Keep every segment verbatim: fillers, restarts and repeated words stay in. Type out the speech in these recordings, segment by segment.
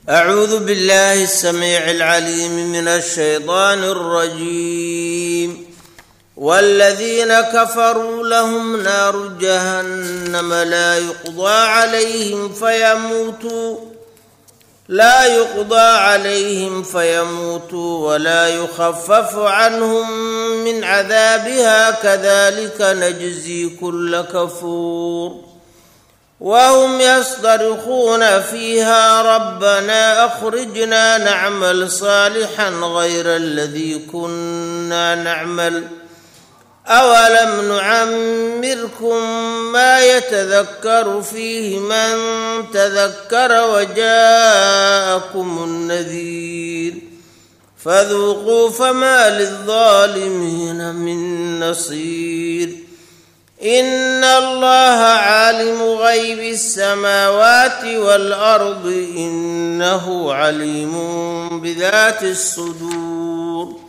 أعوذ بالله السميع العليم من الشيطان الرجيم والذين كفروا لهم نار جهنم لا يقضى عليهم فيموتوا لا يقضى عليهم فيموتوا ولا يخفف عنهم من عذابها كذلك نجزي كل كفور وهم يصطرخون فيها ربنا أخرجنا نعمل صالحا غير الذي كنا نعمل أولم نعمركم ما يتذكر فيه من تذكر وجاءكم النذير فذوقوا فما للظالمين من نصير إن الله عالم غيب السماوات والأرض إنه عليم بذات الصدور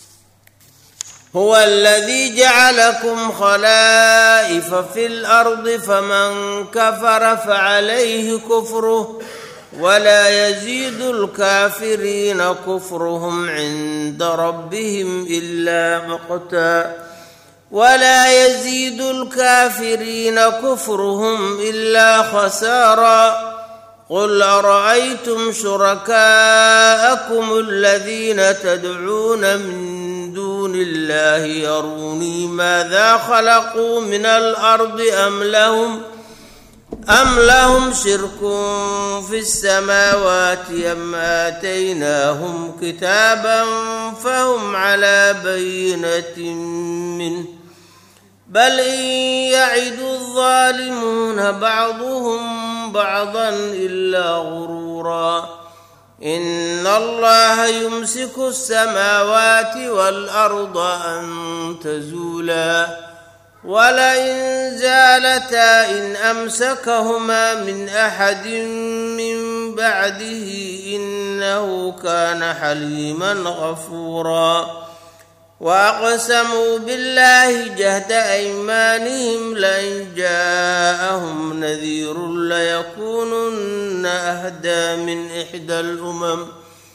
هو الذي جعلكم خلائف في الأرض فمن كفر فعليه كفره ولا يزيد الكافرين كفرهم عند ربهم إلا مقتا ولا يزيد الكافرين كفرهم إلا خسارا قل أرأيتم شركاءكم الذين تدعون من دون الله يروني ماذا خلقوا من الأرض أم لهم أم لهم شرك في السماوات أم آتيناهم كتابا فهم على بينة منه بل إن يعد الظالمون بعضهم بعضا إلا غرورا إن الله يمسك السماوات والأرض أن تزولا ولئن زالتا إن أمسكهما من أحد من بعده إنه كان حليما غفورا وأقسموا بالله جهد أيمانهم لئن جاءهم نذير ليكونن أهدى من إحدى الأمم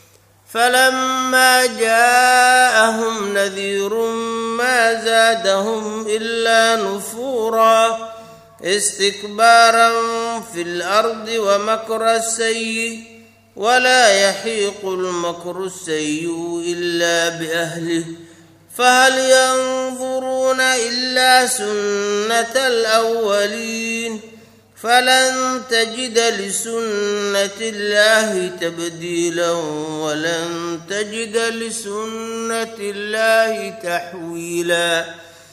فلما جاءهم نذير ما زادهم إلا نفورا استكبارا في الأرض ومكر السيء ولا يحيق المكر السيء إلا بأهله فهل ينظرون إلا سنة الأولين فلن تجد لسنة الله تبديلا ولن تجد لسنة الله تحويلا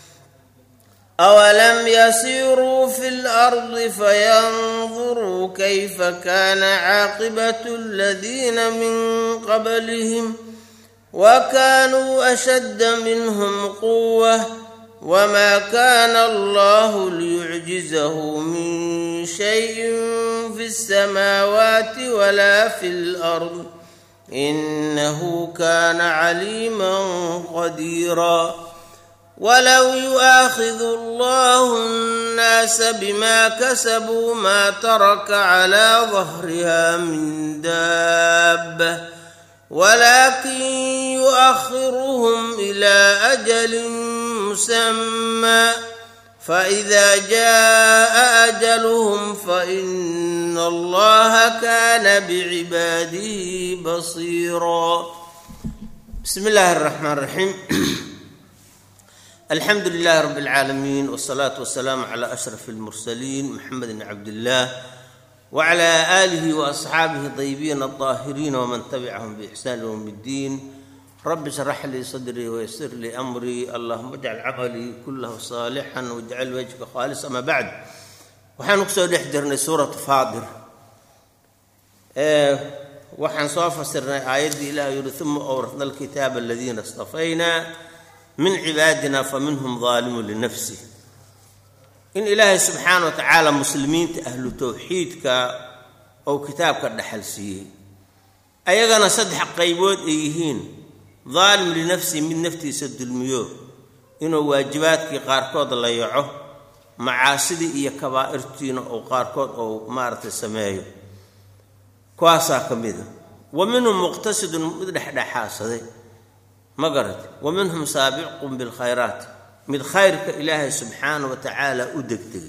أولم يسيروا في الأرض فينظروا كيف كان عاقبة الذين من قبلهم وكانوا أشد منهم قوة وما كان الله ليعجزه من شيء في السماوات ولا في الأرض إنه كان عليما قديرا ولو يؤاخذ الله الناس بما كسبوا ما ترك على ظهرها من دابة ولكن يؤخرهم إلى أجل مسمى فإذا جاء أجلهم فإن الله كان بعباده بصيرا بسم الله الرحمن الرحيم الحمد لله رب العالمين والصلاة والسلام على أشرف المرسلين محمد بن عبد الله وعلى آله وأصحابه الطيبين الطاهرين ومن تبعهم بإحسان يوم الدين رب اشرح لي صدري ويسر لي أمري اللهم اجعل عملي كله صالحا واجعل وجهك خالصا. ما بعد waxaan ku soo dhex jirnay suurat Faadir ee waxaan soo fasirnay aayadii Ilaahay yiri thumma awrathna alkitaaba alladhina istafayna min cibaadina faminhum zalimun li nafsihi in Ilaahay subhanahu wa ta'ala muslimiinta ahlu tawxiidka oo kitaabka dhaxal siiyay ayagana saddex qaybood ay yihiin ظالم لنفسه من نفسه سدلميو إنه واجبات كي قاركود لا يعه معاصي إيا كبائرتين أو قاركود أو مارت السمايو كواسا كميدا ومنهم مقتصد مد دحدحاسده ما قرت ومنهم سابق بالخيرات من خيرك إلهي سبحانه وتعالى أدقدق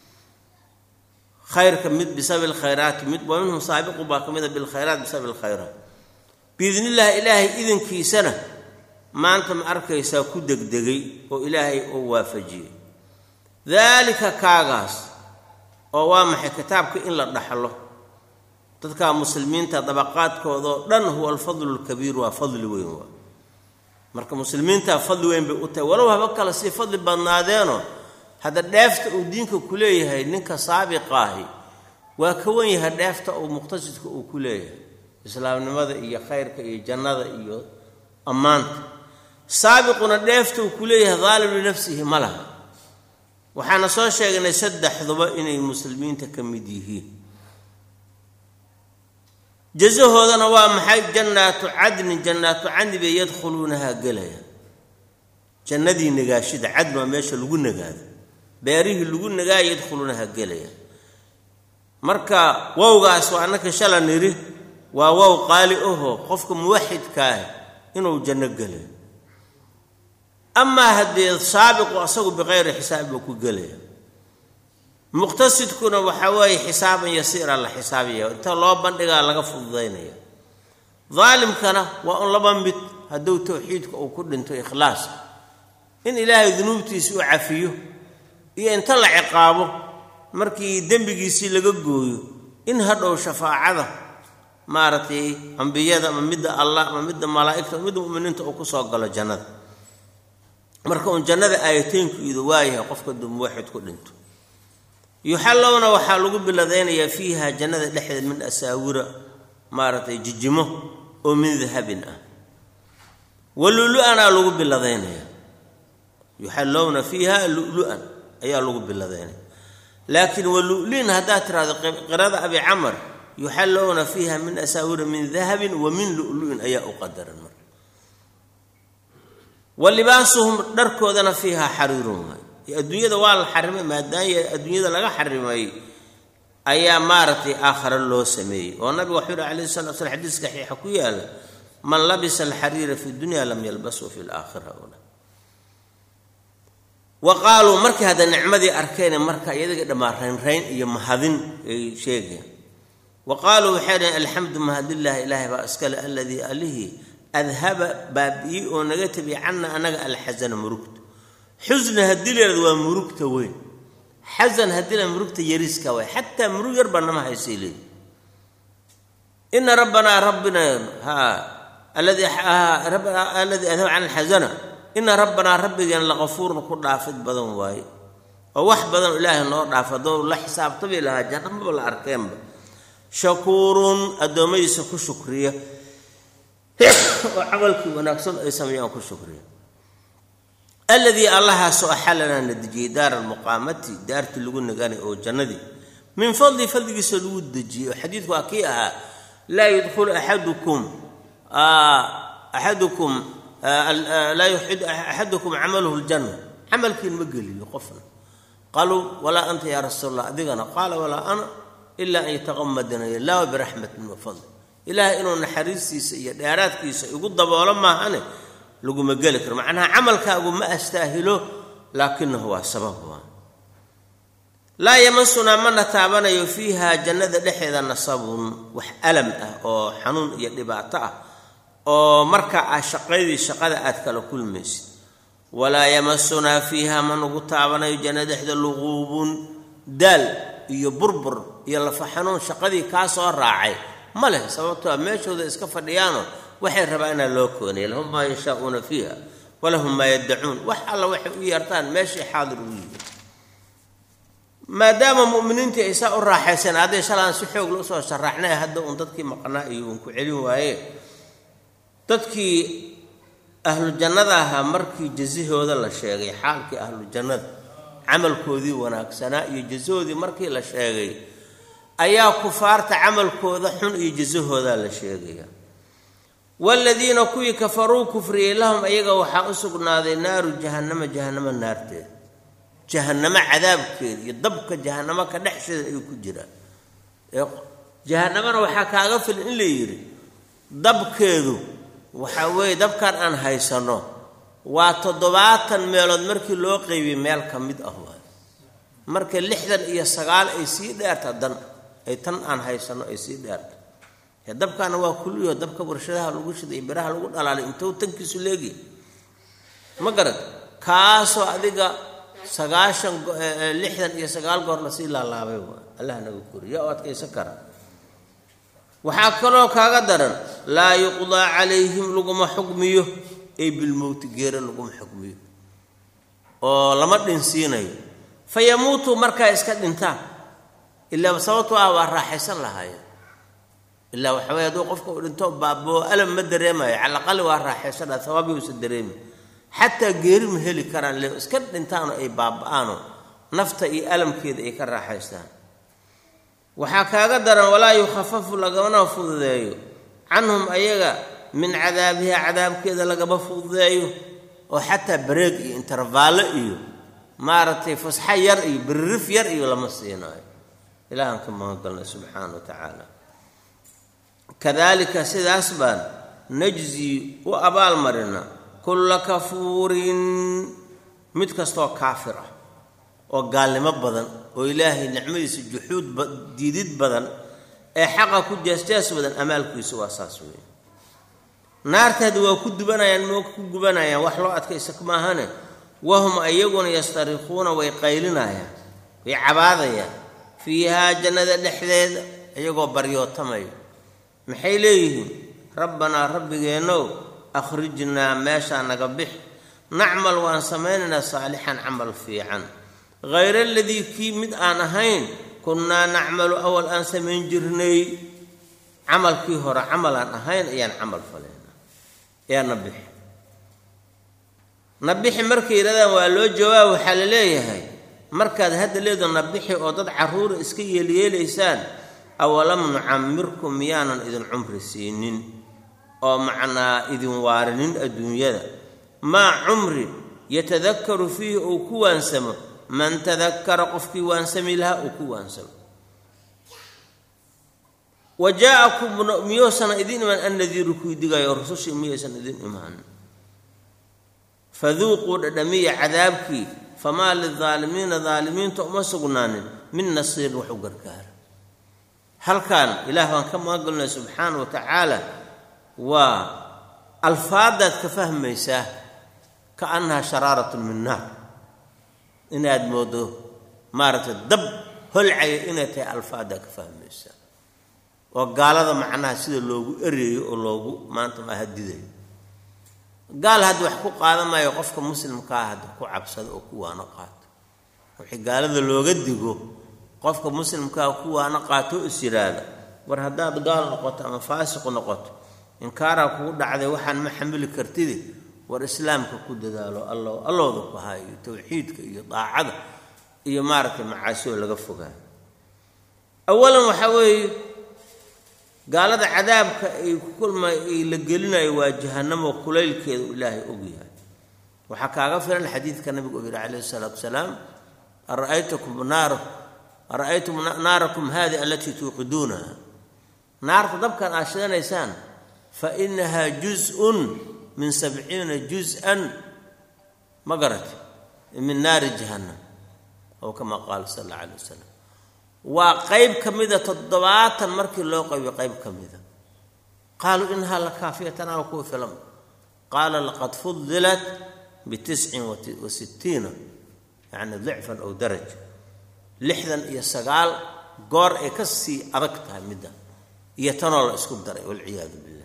خيرك مد بسبب الخيرات مد ومنهم سابق باقمد بالخيرات بسبب الخيرات بإذن الله إلهي إذن كي سنة ما أنتم أركيسا كدقدقي وإلهي أوافجي ذلك كاغاس ووامح كتابك إلا الرحله تذكر مسلمين تطبقات كوضو لن هو الفضل الكبير وفضل وين marka muslimiinta fadli weyn bay u tahay walaw haba kala si fadli badnaadeeno hada dheefta uu diinka ku leeyahay ninka saabiqaahi waa ka weyn yahay dheefta uu muqtasidka uu ku leeyahay islaamnimada iyo khayrka iyo jannada iyo amaanta saabiquna dheefta uu ku leeyahay zaalim li nafsihi malaha waxaana soo sheegnay saddexduba inay muslimiinta ka mid yihiin جزهودنا ومحي جنات عدن جنات عدن بيدخلونها قليا جندي نقاشد عدن ما ماشي لقول نقاد بيريه لقول نقا يدخلونها قليا مركا ووغا سوانك شلا نري وواو قالئه قفك موحد كاه إنه جنة قليا أما هدي السابق وأصغوا بغير حساب وكو قليا مقتصد كنا وحواي حسابا يسير على حسابيه انت لو بندغا لغا فضينيا ظالم كان وان لبن بت هدو توحيدك او كدنتو اخلاص ان الهي ذنوبتيسو عفيو iyo inta la ciqaabo markii dambigiisi laga gooyo in hadhow shafaacada maaratay anbiyada ama midda Allah ama midda malaa'ikta midda muuminiinta oo ku soo galo jannada marka on jannada aayateenku ido waayahay qofka dum waxid ku dhinto يحلون وحالو بلذين فيها جنة دحد من أساورة مارت ججمه ومن ذهب واللؤلؤنا لو بلذين يحلون فيها لؤلؤا أي لو بلذين لكن واللؤلؤين هذا ترى قرادة أبي عمر يحلون فيها من أساورة من ذهب ومن لؤلؤ أي أقدر المر واللباسهم دركوا ذنا فيها حريرون الدنيا دوال حرمه ما داي الدنيا لغا حرمي ايا مارتي اخر لو سمي والنبي وحده عليه الصلاه والسلام حديث صحيح حكيال من لبس الحرير في الدنيا لم يلبسه في الاخره هنا وقالوا مركي هذا نعمدي اركين مركا يدق دمارين رين iyo mahadin ay sheegeen وقالوا حين الحمد مهد الله إله بأسكال الذي أله أذهب بابي ونغتبي عنا أنا الحزن مركت حزن هديل ومركت وين حزن هديل مركت يريسك وين حتى مرو يربنا ما هيسيلي إن ربنا ربنا ها الذي ربنا الذي أذهب عن الحزن إن ربنا ربي لغفور كل عافيت بدن واي وواحد بدن إله النور عافدور لا حساب طبيعي لها جنب ولا أركان شكور أدميس كشكرية وعملك ونكسل يسميه كشكرية الذي الله سأحلنا ندجي دار المقامة دار تلقون نقاني أو جندي من فضل فضل سلود دجي حديث واقعها لا يدخل أحدكم أحدكم لا يحد أحدكم عمله الجنة عملك المقلي يقفنا قالوا ولا أنت يا رسول الله أذيقنا قال ولا أنا إلا أن يتغمدنا الله برحمة وفضل إله إنه نحريسي سيئ دياراتك يقول ضبا ولما أنا لقوا مقالك معناها عملك أقول ما أستاهله لكنه هو سببه لا يمسنا من نتابنا يفيها جنة لحظة نصب وألم أو حنون يدبعته أو مركع شقيدي شقادة أذكر كل مس ولا يمسنا فيها من نتابنا جنة لحظة لغوب دال يبربر يلا فحنون شقدي كاسو راعي ماله سببتها ماشي وذا اسك فديانو وحي ربانا لو كوني لهم ما يشاءون فيها ولهم ما يدعون وح الله وحي يرتان ماشي حاضر ما دام مؤمنين تيساء الراحسين هذا شلان سحوق لو سو شرحناه هدا ان ددكي مقنا iyo ku celin waaye dadkii ahlu jannadaha markii jazihooda la sheegay xaalkii ahlu jannada camalkoodii wanaagsanaa iyo jazoodii markii la sheegay ayaa kufaarta camalkooda xun iyo jazahooda la sheegay walladina kuwi kafaru kufri lahum ayaga waxa u sugnaaday naaru jahannama jahannama naarteed jahannama cadaabkeed iyo dabka jahannama ka dhaxsheeda ay ku jiraan jahannamana waxa kaaga fil in la yiri dabkeedu waxa weeye dabkan aan haysano waa toddobaatan meelood markii loo qeybiyay meel ka mid ah waa marka lixdan iyo sagaal ay sii dheerta dan ay tan aan haysano ay sii dheerta ee dabkan waa kulliyo dabka warshadaha lagu shiday biraha lagu dhalaalay intuu tankiisu leegi ma garad kaasoo adiga sagaashan lixdan iyo sagaal goor la sii laalaabay waa Allah naga koriyo oo adkaysan kara waxa kaloo kaaga daran laa yuqda calayhim laguma xukmiyo ay bil mawt geera laguma xukmiyo oo lama dhinsiinayo fayamuutu marka iska dhintaan illa sababtu ah waa raaxaysan lahaayeen illa waxa weeye doo qofka uu dhinto baabo alam ma dareemayo cala qali waa raaxaysan thawabi uu dareemi hatta geeri ma heli karaan le iska dhintaan ay baabaano nafta iyo alamkeeda ay ka raaxaystaan waxa kaaga daran walaa yukhaffafu lagana fududeeyo canhum ayaga min cadaabiha cadaabkeeda lagaba fududeeyo oo hatta bareeg iyo intervaal iyo maaratay fasxa yar iyo birrif yar iyo lama siinaayo ilaahan kama hadalna subhanahu wa ta'ala kadalika sidaas baan najzi wa abal marina kull kafurin mid kasto kaafir ah oo gaalnimo badan oo ilaahay nicmadiisa juxuud diidid badan ee xaqa ku jeesjees badan amaalkiisu waa saas weey naarteedu waa ku dubanayaan moo ku gubanayaan wax loo adkaysa kuma ahane wahum ayaguna yastarikhuna way qaylinayaan way cabaadayaan fiiha jannada dhexdeeda ayagoo baryootamay maxay leeyihiin rabbana rabbigeeno akhrijna meesha naga bix nacmal waan sameynana saalihan amal fiican غير الذي كي مد آن هين كنا نعمل أول أن سمين جرني عمل كي هو عمل آن هين يعني عمل فلينا يا نبح نبح مركي لذا ولو جواب حلليه هاي مركز هذا اللي ذا نبحي أضد عرور إسكي ليه لسان أولم نعمركم يانا إذن عمر السنين أو معنا إذن وارنين الدنيا ما عمري يتذكر فيه أو كوان سمه من تذكر قفكي وانسمي لها وكوان سم وجاءكم ميوسنا إذن من النذير كيدغا يرسوش ميوسنا إذن إيمان فذوقوا دمية عذابك فما للظالمين ظالمين تؤمسقنان من نصير وحقر كار هل كان إله كما قلنا سبحانه وتعالى والفاظة كفهم ميساه كأنها شرارة من نار inaad moodo maarta dab holcay inay alfaada ka fahmaysa oo gaalada macnaha sida loogu ereeyo oo loogu maanta ma hadiday gaal had wax ku qaadamayo qofka muslimka ah had ku cabsado oo ku waana qaato wixii gaalada looga digo qofka muslimka ah ku waana qaato isiraada war hadaad gaal noqoto ama faasiq noqoto in kaara ku dhacday waxaan ma xamili kartid war islaamka ku dadaalo allah allahdu ku haayo tawxiidka iyo daacada iyo maarka macaasiyo laga fogaa awalan waxa weey gaalada cadaabka ay ku kulma ay la gelinayo waa jahannamo kulaylkeedu ilaahay og yahay waxa kaaga filan xadiidka nabiga oo alayhi salatu wasalaam ara'aytukum nar ara'aytum narakum hadhihi allati tuqiduna naarta dabkan aashanaysaan fa innaha juz'un من سبعين جزءا مقرت من نار جهنم أو كما قال صلى الله عليه وسلم وقيب كميدة الضباط المركي لو قيب قيب كميدة قالوا إنها لكافية أو فلم قال لقد فضلت بتسع وستين يعني ضعفا أو درجة لحظا يسقال قار إكسي أركتها مدة يتنال اسكب دري والعياذ بالله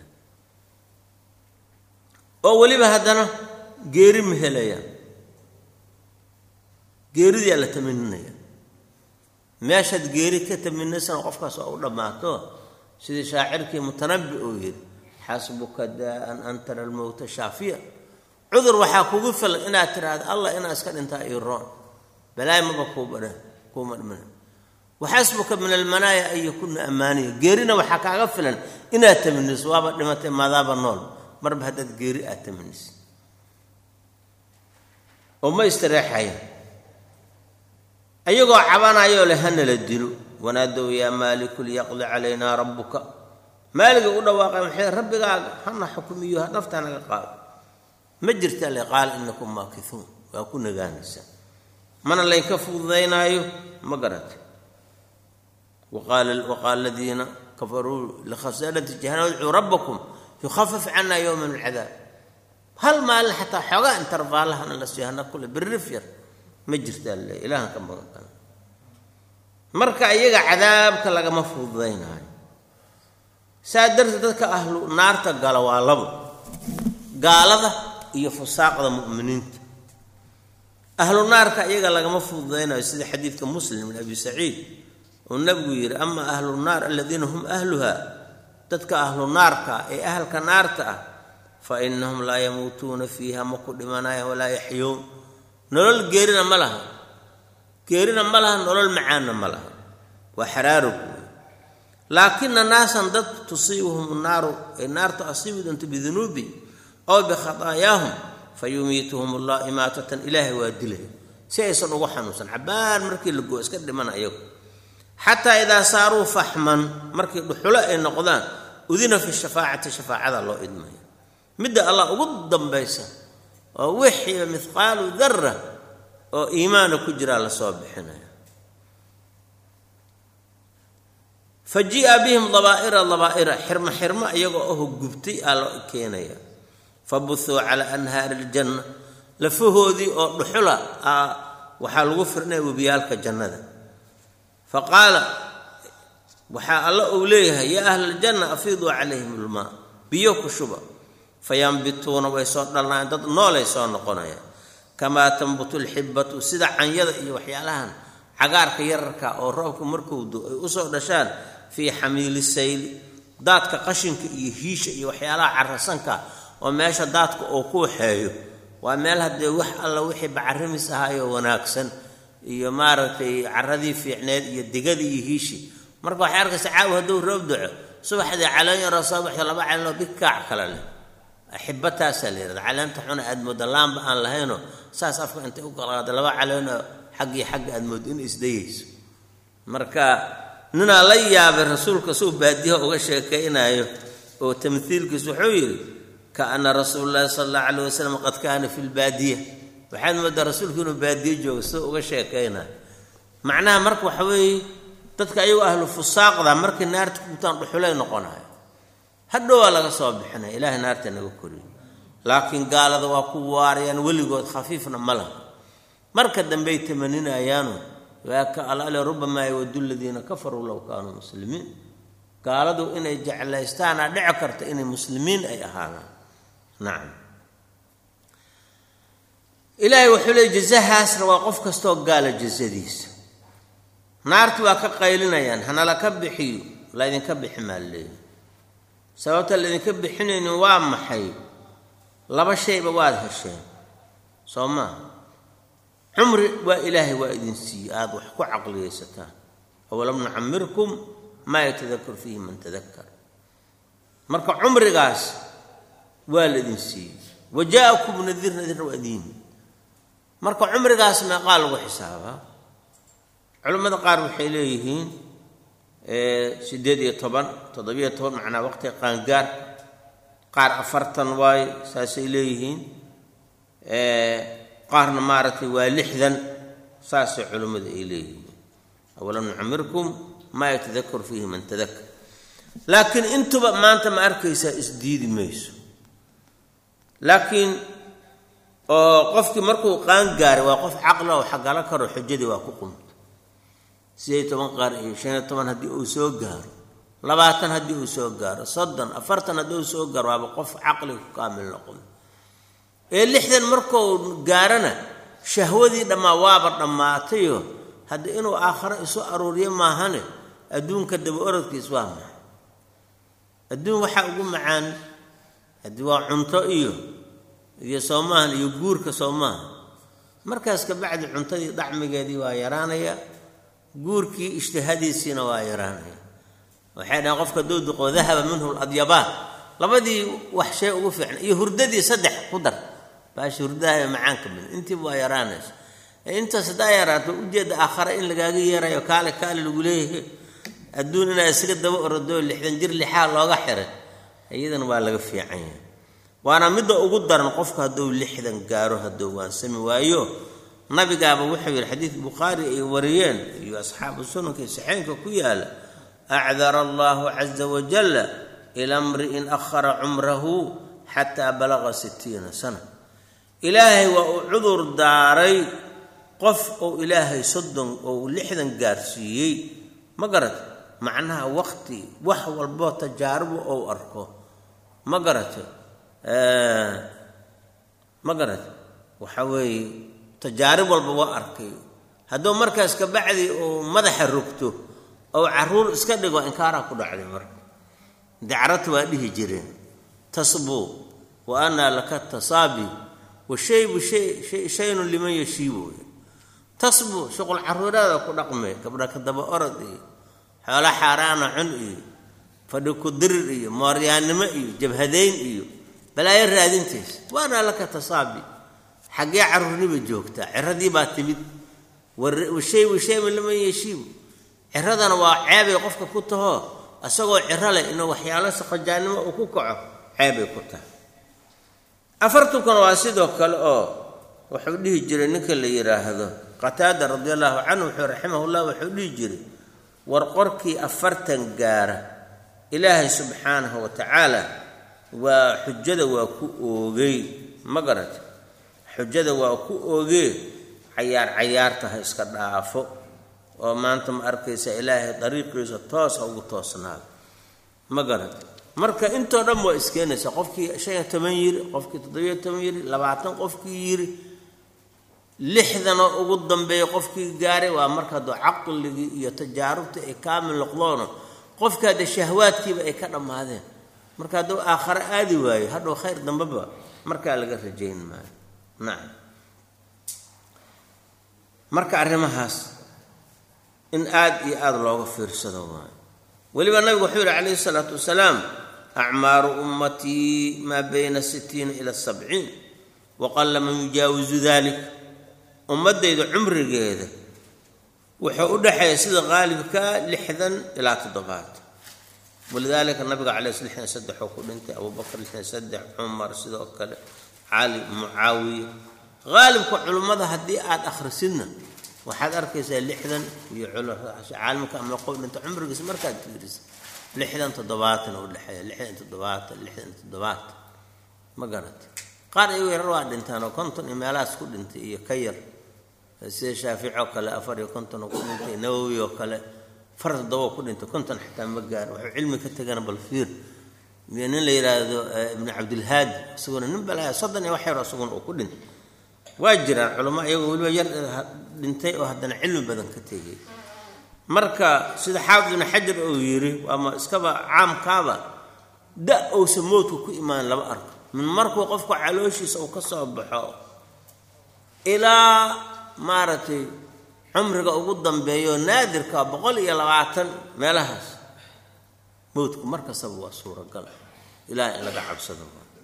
oo waliba hadana geeri mehelaya geeridii la taminaya meeshad geeri ka taminaysan qofkaas oo dhamaato sidii shaacirkii mutanabbi oo yiri hasbuka daan anta al-maut shafiya udur waxa kugu fil inaad tiraahdo allah ina iska dhintaa iroon balaay ma ku bada kuma man وحسبك من المنايا أن يكون أمانية غيرنا وحكاغا فلان إنا تمنس وابا دمتي ماذاب النول مرب هدد غيري أتمنس وما يستريحايا أيقو عبانا أيو لهن للدلو ونادوا يا مالك ليقضي علينا ربك maaliga u dhawaaqay waxay rabbigaaga hana xukumiyo naftana laga qaado ma jirta la qaal innakum maakithun waa ku nagaanaysa mana la ka fududaynaayo ma garatay وقال وقال الذين كفروا لخسارة جهنم ادعوا ربكم يخفف عنا يوم من العذاب هل ما حتى حقا ان ترضى لها ان لسيهنا كله بالرفير مجرت الاله كم كان marka iyaga cadaabka laga mafruudaynayo saadar dadka ahlu naarta gala waa labo gaalada iyo fusaaqada mu'miniinta ahlu naarka iyaga laga mafruudaynayo sida xadiidka muslim ibn abi sa'id oo nabigu yiri amma ahlu naar alladina hum ahluha dadka ahlu naarka ee ahlka naarta ah fa innahum la yamutuna fiha maqdimanaya wala yahyun nolol geerina malaha geerina malaha nolol macaana malaha wa hararu laakin naasan dad tusibuhum an-nar an-nar tu'asibuhum bi dhunubi aw bi khataayahum fayumituhum Allah imatatan ilahi wa dilahu saysan ugu xanuunsan cabaan markii la goo iska dhimanayo hatta idha saru fahman markii dhuxula ay noqdaan udina fi shafaa'ati shafaa'ada loo idmayo midda Allah ugu dambaysa oo wixii mithqalu dharra oo iimaan ku jira la soo bixinaya faji'a bihim dhabaa'ira dhabaa'ira xirma xirma iyaga oo gubtay alo keenaya fabuthu ala anhaar aljanna lafuhoodi oo dhuxula waxa lagu firnay wabiyalka jannada faqala waxa Allah uu leeyahay ya ahli aljanna afidu alayhim alma biyo ku shuba fayambituna way soo dhalaan dad noolay soo noqonaya kama tambutu alhibbatu sida canyada iyo waxyaalahan cagaarka yararka oo roobku markuu ay u soo dhashaan fi hamil sayl daadka qashinka iyo hiisha iyo waxyaalaha carrasanka oo meesha daadka oo ku xeeyo waa meel hadee wax alla wixii bacarimis ahayo wanaagsan iyo maaragtay carradii fiicneed iyo digadii iyo hiishi marka waxa arkaysa caaw haduu roob dhaco subaxdii calaan rasabax laba calaan bikaac kala leh ahibataas leeyahay calaanta xuna aad modalaan baan lahayno saas afka inta u qalaad laba calaan xaqi xaq aad mood in isdayeyso marka nina la yaabay rasuulka soo baadiyo uga sheekaynayo oo tamthiilkiisu wuxuu yiri ka ana rasuulullaahi sallallahu alayhi wasallam qad kaana fil baadiya waxaan moodaa rasuulku inuu baadiyo joogo soo uga sheekaynayo macnaha marka waxa weey dadka ayagu ahlu fusaaqda markii naarta ku taan dhuxulay noqonayo hadhow laga soo bixinay ilaahay naarta naga koriyo laakiin gaalada waa ku waariyaan waligood khafiifna malaha marka dambe tamaninayaano waa ka ala rubama yawdu alladina kafaru law kaanu muslimiin gaaladu inay jeclaystaan dhici karta inay muslimiin ay ahaadaan naam ilaahay wuxuu leeyahay jazahaasna waa qof kasto gaala jazadiisa naartu waa ka qaylinayaan hana la ka bixiyo la idin ka bixi maalee sababta la idin ka bixinayna waa maxay laba shayba waad hesheen sooma umri wa ilaahi wa idin si aad wax ku aqliyaysataan awalam nu'ammirkum ma yatadhakkaru fihi man tadhakkar marka umrigaas waa la idin si wajaakum nadhir nadhir wa idin marka umrigaas ma qaal ugu xisaaba culimada qaar waxay leeyihiin ee sideed iyo toban toddoba iyo toban macna waqti qaangaar qaar afartan way saasay leeyihiin ee qaarna maartay waa lixdan saasay culimada ay leeyihiin awalan nu'ammirkum ma yatadhakkaru fihi man tadhakkar laakiin intuba maanta ma arkaysa isdiidi mayso laakiin oo qofkii markuu qaan gaaray waa qof aqla oo xaqala karo xujadii waa ku qumto sideed iyo toban qaar iyo shan iyo toban hadii uu soo gaaro labaatan hadii uu soo gaaro soddon afartan hadii uu soo gaaro waa qof aqli ku kaamil noqon ee lixdan markuu gaarana shahwadii dhamaa waaba dhamaatayo hadii inuu aakhira isu aruuriyo maahane adduunka daba orodkiis waa ma adduun waxa ugu macaan hadii waa cunto iyo iyo soomaan iyo guurka soomaan markaas ka bacdi cuntadii dhacmigeedii waa yaraanaya guurkii ijtihaadiisina waa yaraanaya waxay dhahan qofka doodqo dahaba minhu al-adyaba labadii wax shay ugu fiicna iyo hurdadii saddex ku dar baash hurdaha macaan ka mid intii waa yaraanaysa inta saddex yaraato u jeeda aakhira in lagaaga yeerayo kaale kaale lagu leeyahay adduun inaa isaga daba orado lixdan jir lixaa looga xiray iyadan waa laga fiican yahay waana midda ugu daran qofka hadduu lixdan gaaro hadduu waan sami waayo nabigaaba wuxuu yiri xadiis bukhari ay wariyeen iyo asxaabu sunanka saxiinka ku yaala a'dara Allah azza wa jalla ila imri'in akhara umrahu hatta balagha sittina sana ilaahay wa udur daaray qof oo ilaahay soddon oo lixdan gaarsiiyay ma garad macnaha waqti wax walba tajaarub oo arko ma garad ee ma garad waxa weey tajaarib walba waa arkay hadoo markaas ka bacdi oo madaxa rugto oo caruur iska dhigo inkaara ku dhacday marka dacratu waa dhihi jireen tasbu wa ana laka tasabi wa shay bi shay shay shay'un liman yashibu tasbu shaqul caruurada ku dhaqmay gabdha ka daba orday xala xaraana cun iyo fadhiku dirir iyo maaryaanimo iyo jabhadeyn iyo balaayo raadintiis waana laka tasabi xagee caruurniba joogta ciradii baa timid washay washay lama yeeshiibo ciradana waa ceebay qofka ku taho asagoo cirale inuu waxyaalo saqajaanimo uu ku kaco ceebay ku tahay afartukan waa sidoo kale oo wuxuu dhihi jiray ninka la yiraahdo qataada radiyallahu anhu wuxuu rahimahullah wuxuu dhihi jiray war qorkii afartan gaara ilaahay subhanahu wa ta'ala waa xujada waa ku oogay magarad xujada waa ku oogay ciyaar ciyaarta ha iska dhaafo oo maanta ma arkaysa ilaahay dariiqiisa toos ugu toosnaa magarad marka inta dhan waa iskeenaysa qofkii shan iyo toban yiri qofkii toddoba iyo toban yiri labaatan qofkii yiri lixdan ugu dambeeyay qofkii gaaray waa marka doo aqliga iyo tajaarubta ay kaamil noqdaan qofka de shahwaadkiiba ay ka dhamaadeen marka doo aakhir aadi waayo hadoo khayr dambaba marka laga rajayn maayo naam marka arrimahaas in aad iyo aad looga fiirsado waayo waliba nabigu wuxuu yiri alayhi salatu wasalaam a'maru ummati ma bayna sittin ila sab'in wa qalla man yujawizu dhalik ummadayda umrigeeda wuxuu u dhaxay sida qaalibka lixdan ila toddobaad ولذلك النبي عليه الصلاه والسلام صدق ku dhintay Abu Bakr صدق Umar sidoo kale Ali Muawiya qaalibka culimada hadii aad akhrisidna waxaad arkaysaa lixdan iyo culimada caalamka ama qof inta umrigiisa markaad fiiriso lixdan toddobaad oo dhaxay lixdan toddobaad lixdan toddobaad ma garad qaar ay yar waa dhintaan oo konton meelaas ku dhintay iyo ka yar sida Shaafici oo kale afar iyo konton ku dhintay Nawawi oo kale فرد دوا كل أنت كنت حتى مجار وعلمك تجانا بالفير من اللي يراد ابن عبد الهادي سجون نبلا صدني وحير سجون وكل واجر العلماء يقولوا يجر بنتي وهذا علم بدن كتيجي مركا سيد حافظ بن حجر أو يري وأما اسكبا عام كذا ده أو سموته كإيمان لما أرك من مركو وقفوا علوشي سو كسب بحاو إلى مارتي عمرك ugu dambeeyo naadirka boqol iyo labaatan meelahaas moodku markaas waa suuragal ilaahay laga cabsado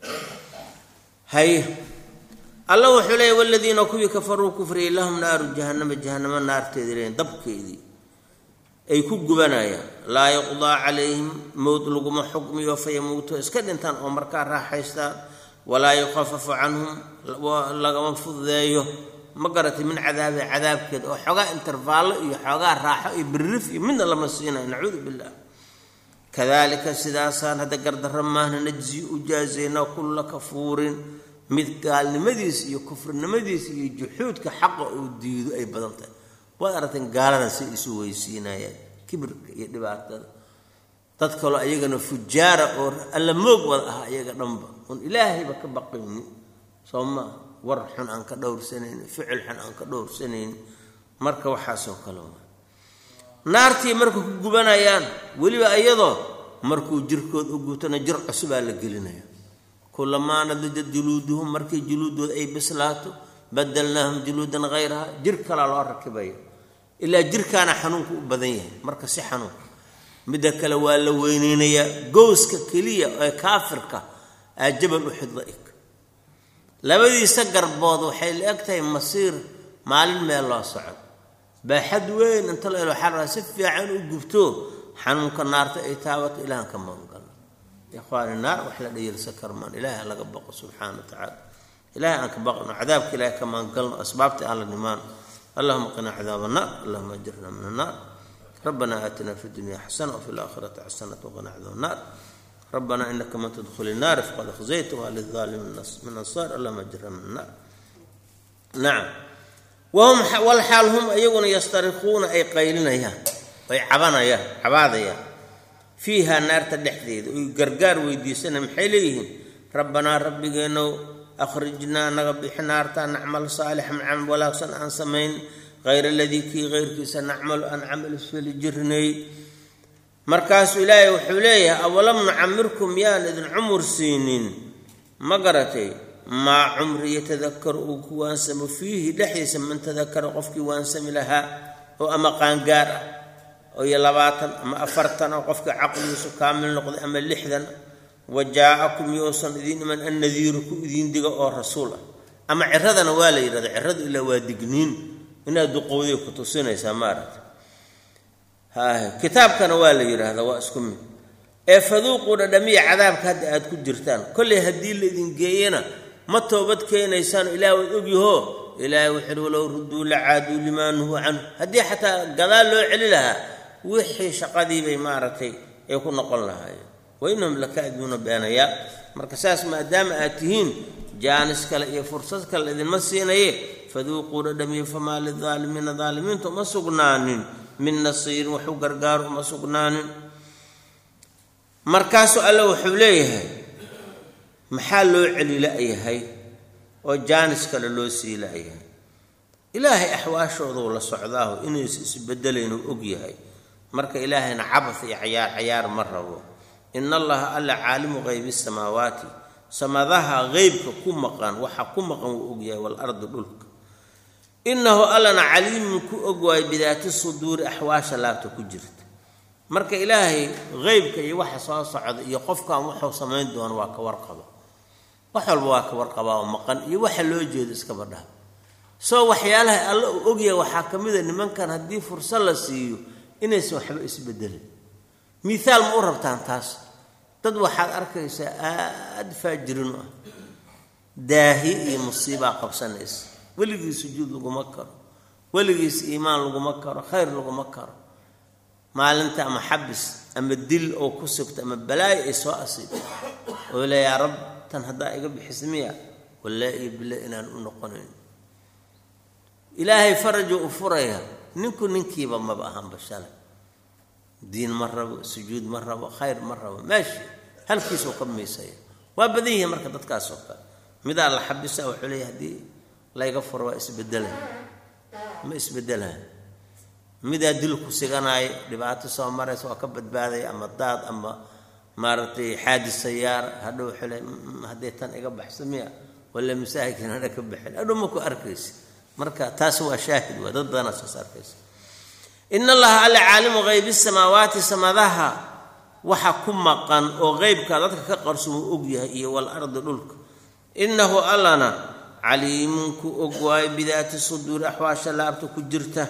hay Allah wuxuu leeyahay walladina kuwi kafaru kufri lahum naaru jahannam jahannam naarteedii dabkeedii ay ku gubanayaan la yaqda alayhim mood laguma xukmiyo fayamuutu iska dhintaan oo markaa raaxaystaan wala yukhaffafu anhum lagama fudeeyo مقرت من عذاب عذاب كده وحقا انترفال وحقا راحة بالرف من الله مسينا نعوذ بالله كذلك سداسان هذا قرد الرمان نجزي وجازينا كل كفور مثقال نمديس يكفر نمديس يجحود كحق وديد أي بدلته وأردت قالنا سيسو ويسينا يا كبر يدبعت تذكر أيقنا فجارة أو ألا موقوض أيقنا نمبر إلهي بكبقيني ثم warxun aan ka dhowrsaneyn ficil xun aan ka dhowrsaneyn marka waxa soo kala naartii markuu ku gubanayaan waliba ayadoo markuu jirkood u guutana jir cusub la gelinaya kullama nadad juluduhum markii juluudooda ay bislaato badalnahum juludan ghayraha jir kala loo rakibay ila jirkaana xanuunku u badan yahay marka si xanuun midda kale waa la weyneynaya gooska kaliya ee kaafirka ajabal uxidlaik labadiisa garbood waxay leegtahay masiir maalin meel loo socod baaxad weyn inta la ilo xarra si fiican u gubto xanuunka naarta ay taabato ilaahan ka magangalno ikhwaani naar wax la dhayalsa karmaan ilaahay laga baqo subxaana wa tacaala ilaahay aan ka baqno cadaabka ilaahay ka magangalno asbaabta aan la nimaan اللهم قنا عذاب النار اللهم اجرنا من النار ربنا آتنا في الدنيا حسنة وفي الآخرة حسنة وقنا عذاب النار ربنا إنك من تدخل النار فقد خزيتها للظالم من أنصار اللهم اجرنا من النار نعم وهم والحال هم أيضا يسترخون أي قيلين يا أي عبانا يا عبادا يا فيها نار تدحديد ويقرقار ويديسنا محيليهم ربنا ربي قينو أخرجنا نغبح نارتا نعمل صالحا عن ولا صن عن سمين غير الذي كي غير كي سنعمل أن عمل في الجرني مركز إلهي وحوليه أولم نعمركم يا إذن عمر سنين مقرتي ما عمر يتذكر وانسم فيه لحيس من تذكر قفك وانسم لها وأما قانقار ويلباتا أما أفرتنا وقفك عقل يوسف كامل نقضي أما اللحذن وجاءكم يوصل إذين من النذيركم إذين دقاء الرسول أما عرضنا والي رضي عرض إلا وادقنين إنها دقوذي كتوسين سامارت ها كتاب كان والي هذا واسكم فذوقوا ندمي عذاب كهد أدكو جرتان كل هدي الذين جينا ما توبت كينا يسان إله وإبيه إله وحلو لو ردوا لعادوا لما نهوا عنه هدي حتى قال له علي لها وحي شقدي بإمارتي يكون نقل لها وإنهم لكاذبون بأنياء مركزاس ما دام آتيين جانس كلا إيه فرصة كلا إذن مسينا إيه فذوقوا ردمي فما للظالمين ظالمين ثم سقنان من نصير وحقر قار وما سقنان مركز الله وحوليه محلو علي لأيه وجانس كلا لوسي لأيه إلهي أحواش وضو لصعداه إنه يسبدلين وأقيه مركز إلهي عبث عيار عيار مرة إن الله ألا عالم غيب السماوات سماذها غيبك كم مقان وحكم مقان وأقيا والأرض دلك إنه ألنا عليم كأقوى بذات الصدور أحواش لا تكجرت مرك إلهي غيبك يوحى صاصعد يقفك وحو سمين دون واك ورقبة وحو الواك ورقبة ومقان يوحى اللوجيد اسكبرها سو وحيالها أقيا وحاكم إذا من كان هدي فرصة لسيو إنه يسوى حبا اسبدله مثال ما أوربتان تاس تدوى حال أركيسة آد فاجرين داهي مصيبة قبسان إس ولقي سجود لغو مكر ولقي إيمان لغو مكر خير لغو مكر ما لنت أما حبس أما الدل أو كسكت أما بلاي إسواء أصيب ولا يا رب تنهضائي قبل حسمية ولا إبلا إنا نقنين إلهي فرج وفريها ننكو ننكيبا ما بأهم بشالك دين مرة سجود مرة وخير مرة ماشي هل كيسو كم يسير وبذيه مركز تكاسوكا ماذا الله حبسه وحليه دي لا يغفر واسبدلها ما اسبدلها ماذا دلكو سيغناي لبعات سو مرة سو كبد باذي أما الضاد أما مارتي حادث سيارة هدو حليه هديتان إيقا حسمية ولا مساهكين هذا كبحل هدو مكو أركيس مركز تاسوا شاهد وضدنا سوس أركيس إن الله على عالم غيب السماوات سماذها وحكم مقان وغيب كذلك كقرسم أقيه والأرض للك إنه ألنا عليم كأقوى بذات الصدور أحواش اللابت كجرته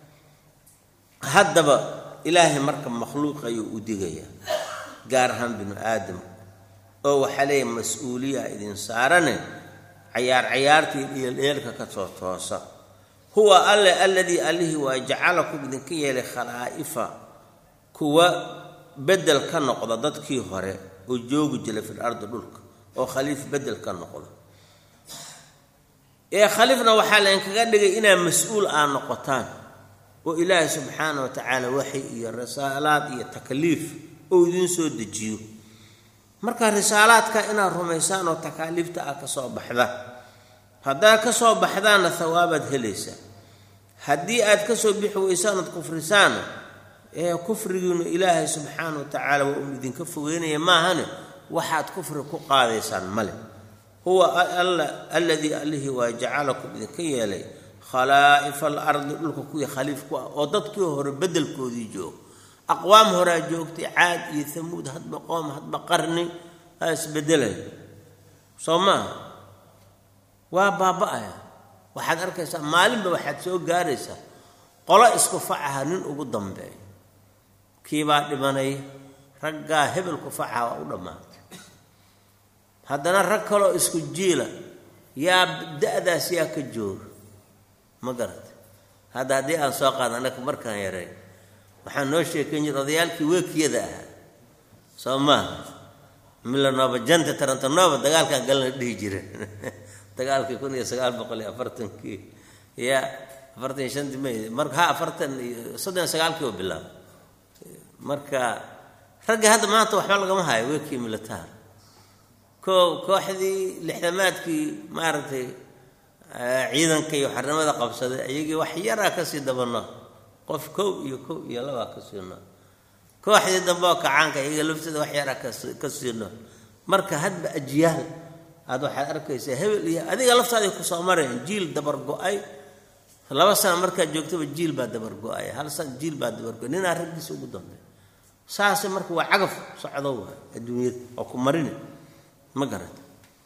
هدب إلهي مركب مخلوق يؤديه قارهم بن آدم أو حليه مسؤولية إذن سارنا عيار عيارتي إليك كتوتوسا هو الذي أله وجعلكم بدنكية لخلائفة كوا بدل كنقضة ضدكي هره وجوج جل في الأرض دولك أو خليف بدل كنقضة إيه خليفنا وحالا إنك قد إنا مسؤول عن نقطان وإله سبحانه وتعالى وحي الرسالات هي تكليف أو ينسو دجيو مركا رسالات كإنا الرميسان وتكاليف تأكسوا بحذا هذا كسوا بحذانا ثوابت هليسا هدي أد كسوا بحو إسانة كفر سانة إيه كفر إله سبحانه وتعالى وأمدين كفوين يما هنا واحد كفر كقاضي سان ملك هو الذي أله وجعلكم ذكية لي خلائف الأرض لكم كوي خليف كوا وضدك هر بدل كودي جو أقوام هر جوكتي عاد يثمود هاد بقوم هاد بقرني هاس بدله صوما وبابا واحد أركيسا مالين بواحد سوق جارسة قلا إسكفعها نن أقدم بي kiibaa dhimanay raggaa hebel ku faca waa u dhammaatay haddana rag kaloo isku jiila yaa da'daas yaa ka jooga ma garata hadda haddii aan soo qaad annaka markaan yaray waxaan noo sheekayn jira odayaalkii weekiyada ahaa soo maaha milanooba janta tarantanooba dagaalkaan galna dhihi jireen dagaalkii kun iyo sagaal boqol iyo afartankii ya afartan iyo shantii may marka ha afartan iyo soddon sagaalkii oo bilaab marka ragga hadda maanta waxba lagama hayo weekii militaar koo kooxdii lixdamaadkii maaragtay ciidanka iyo xarnimada qabsaday ayagii wax yaraa ka sii dabano qof kow iyo kow iyo laba ka siino kooxdii dambe oo kacaanka iyaga laftada wax yaraa ka siino marka hadba ajyaal aad waxaad arkaysaa hebel iyo adiga laftaada ku soo mareen jiil dabar go'ay laba sano markaa joogtaba jiil baa dabar go'ay hal sano jiil baa dabar go'ay nin araggiisa ugu dambeey saas marka waa cagaf socdo waa adduunyada oo ku marin ma garata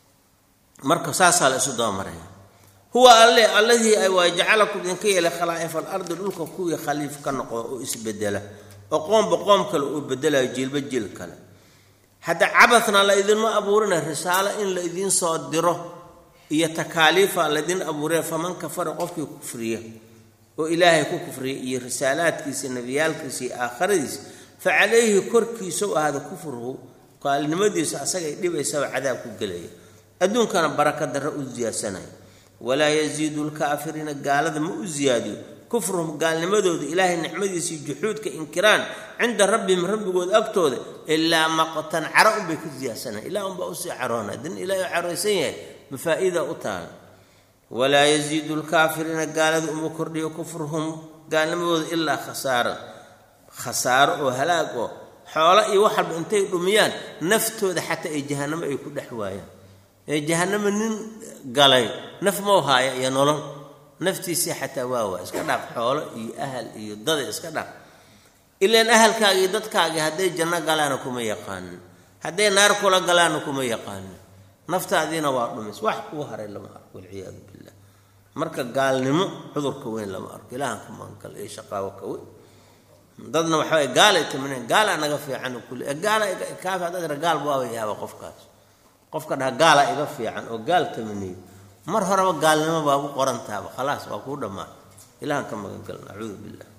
marka saas la isu doomaraya huwa alle alladhi ay waja'alakum in kayla khalaa'if al-ard dhulka kuwi khaliif ka noqdo oo isbedela oo qoom boqom kale oo bedela jiilba jiil kale hada cabathna la idin ma abuurina risaala in la idin soo diro iyo takaalifa la idin abuuray faman kafara qofkii kufriya oo ilaahay ku kufriya iyo risaalaadkiisa nabiyaalkiisa aakhiradiisa fa alayhi korkiisa oo hada kufruhu qaalnimadiisa asaga dhibaysa cadaab ku galay adduunkana baraka darro u ziyaasanay ولا يزيد الكافرين قال هذا مو زياده كفرهم قال نمدود إلهي نعمديسي جحود كإنكران عند ربهم رب قد أكتود إلا مقتا عرق بك زياسنا إلا أم بأسي عرانا دين إلهي عرسيه بفائدة أطال ولا يزيد الكافرين قال هذا أم كردي وكفرهم قال نمدود إلا خسارة خسارة وهلاك حوالي وحب انتي رميان نفتود حتى جهنم يكون حوايا جهنم من قالي نف مو هاي يا نولن نفتي سي حتى واوا اسك داف خوله اي اهل اي دد اسك داف الا ان اهل كاغي دد كاغي هدي جنة قالana kuma yaqaan haday naar kula galana kuma yaqaan naftaadina waa dhumis wax ku haray lama arko wal billah marka gaalnimo cudurka weyn lama arko ilaahan kuma kal ee shaqaawo ka weyn dadna waxa ay gaalay tamina gaala naga fiican kulli gaala ka faadada gaal baa yaaba qofkaas qofka dha gaala iga fiican oo gaal tamini mar horaba gaalnimo baa u qorantaaba خلاص waa ku dhamaa ilaahan ka magan galna a'uudu billah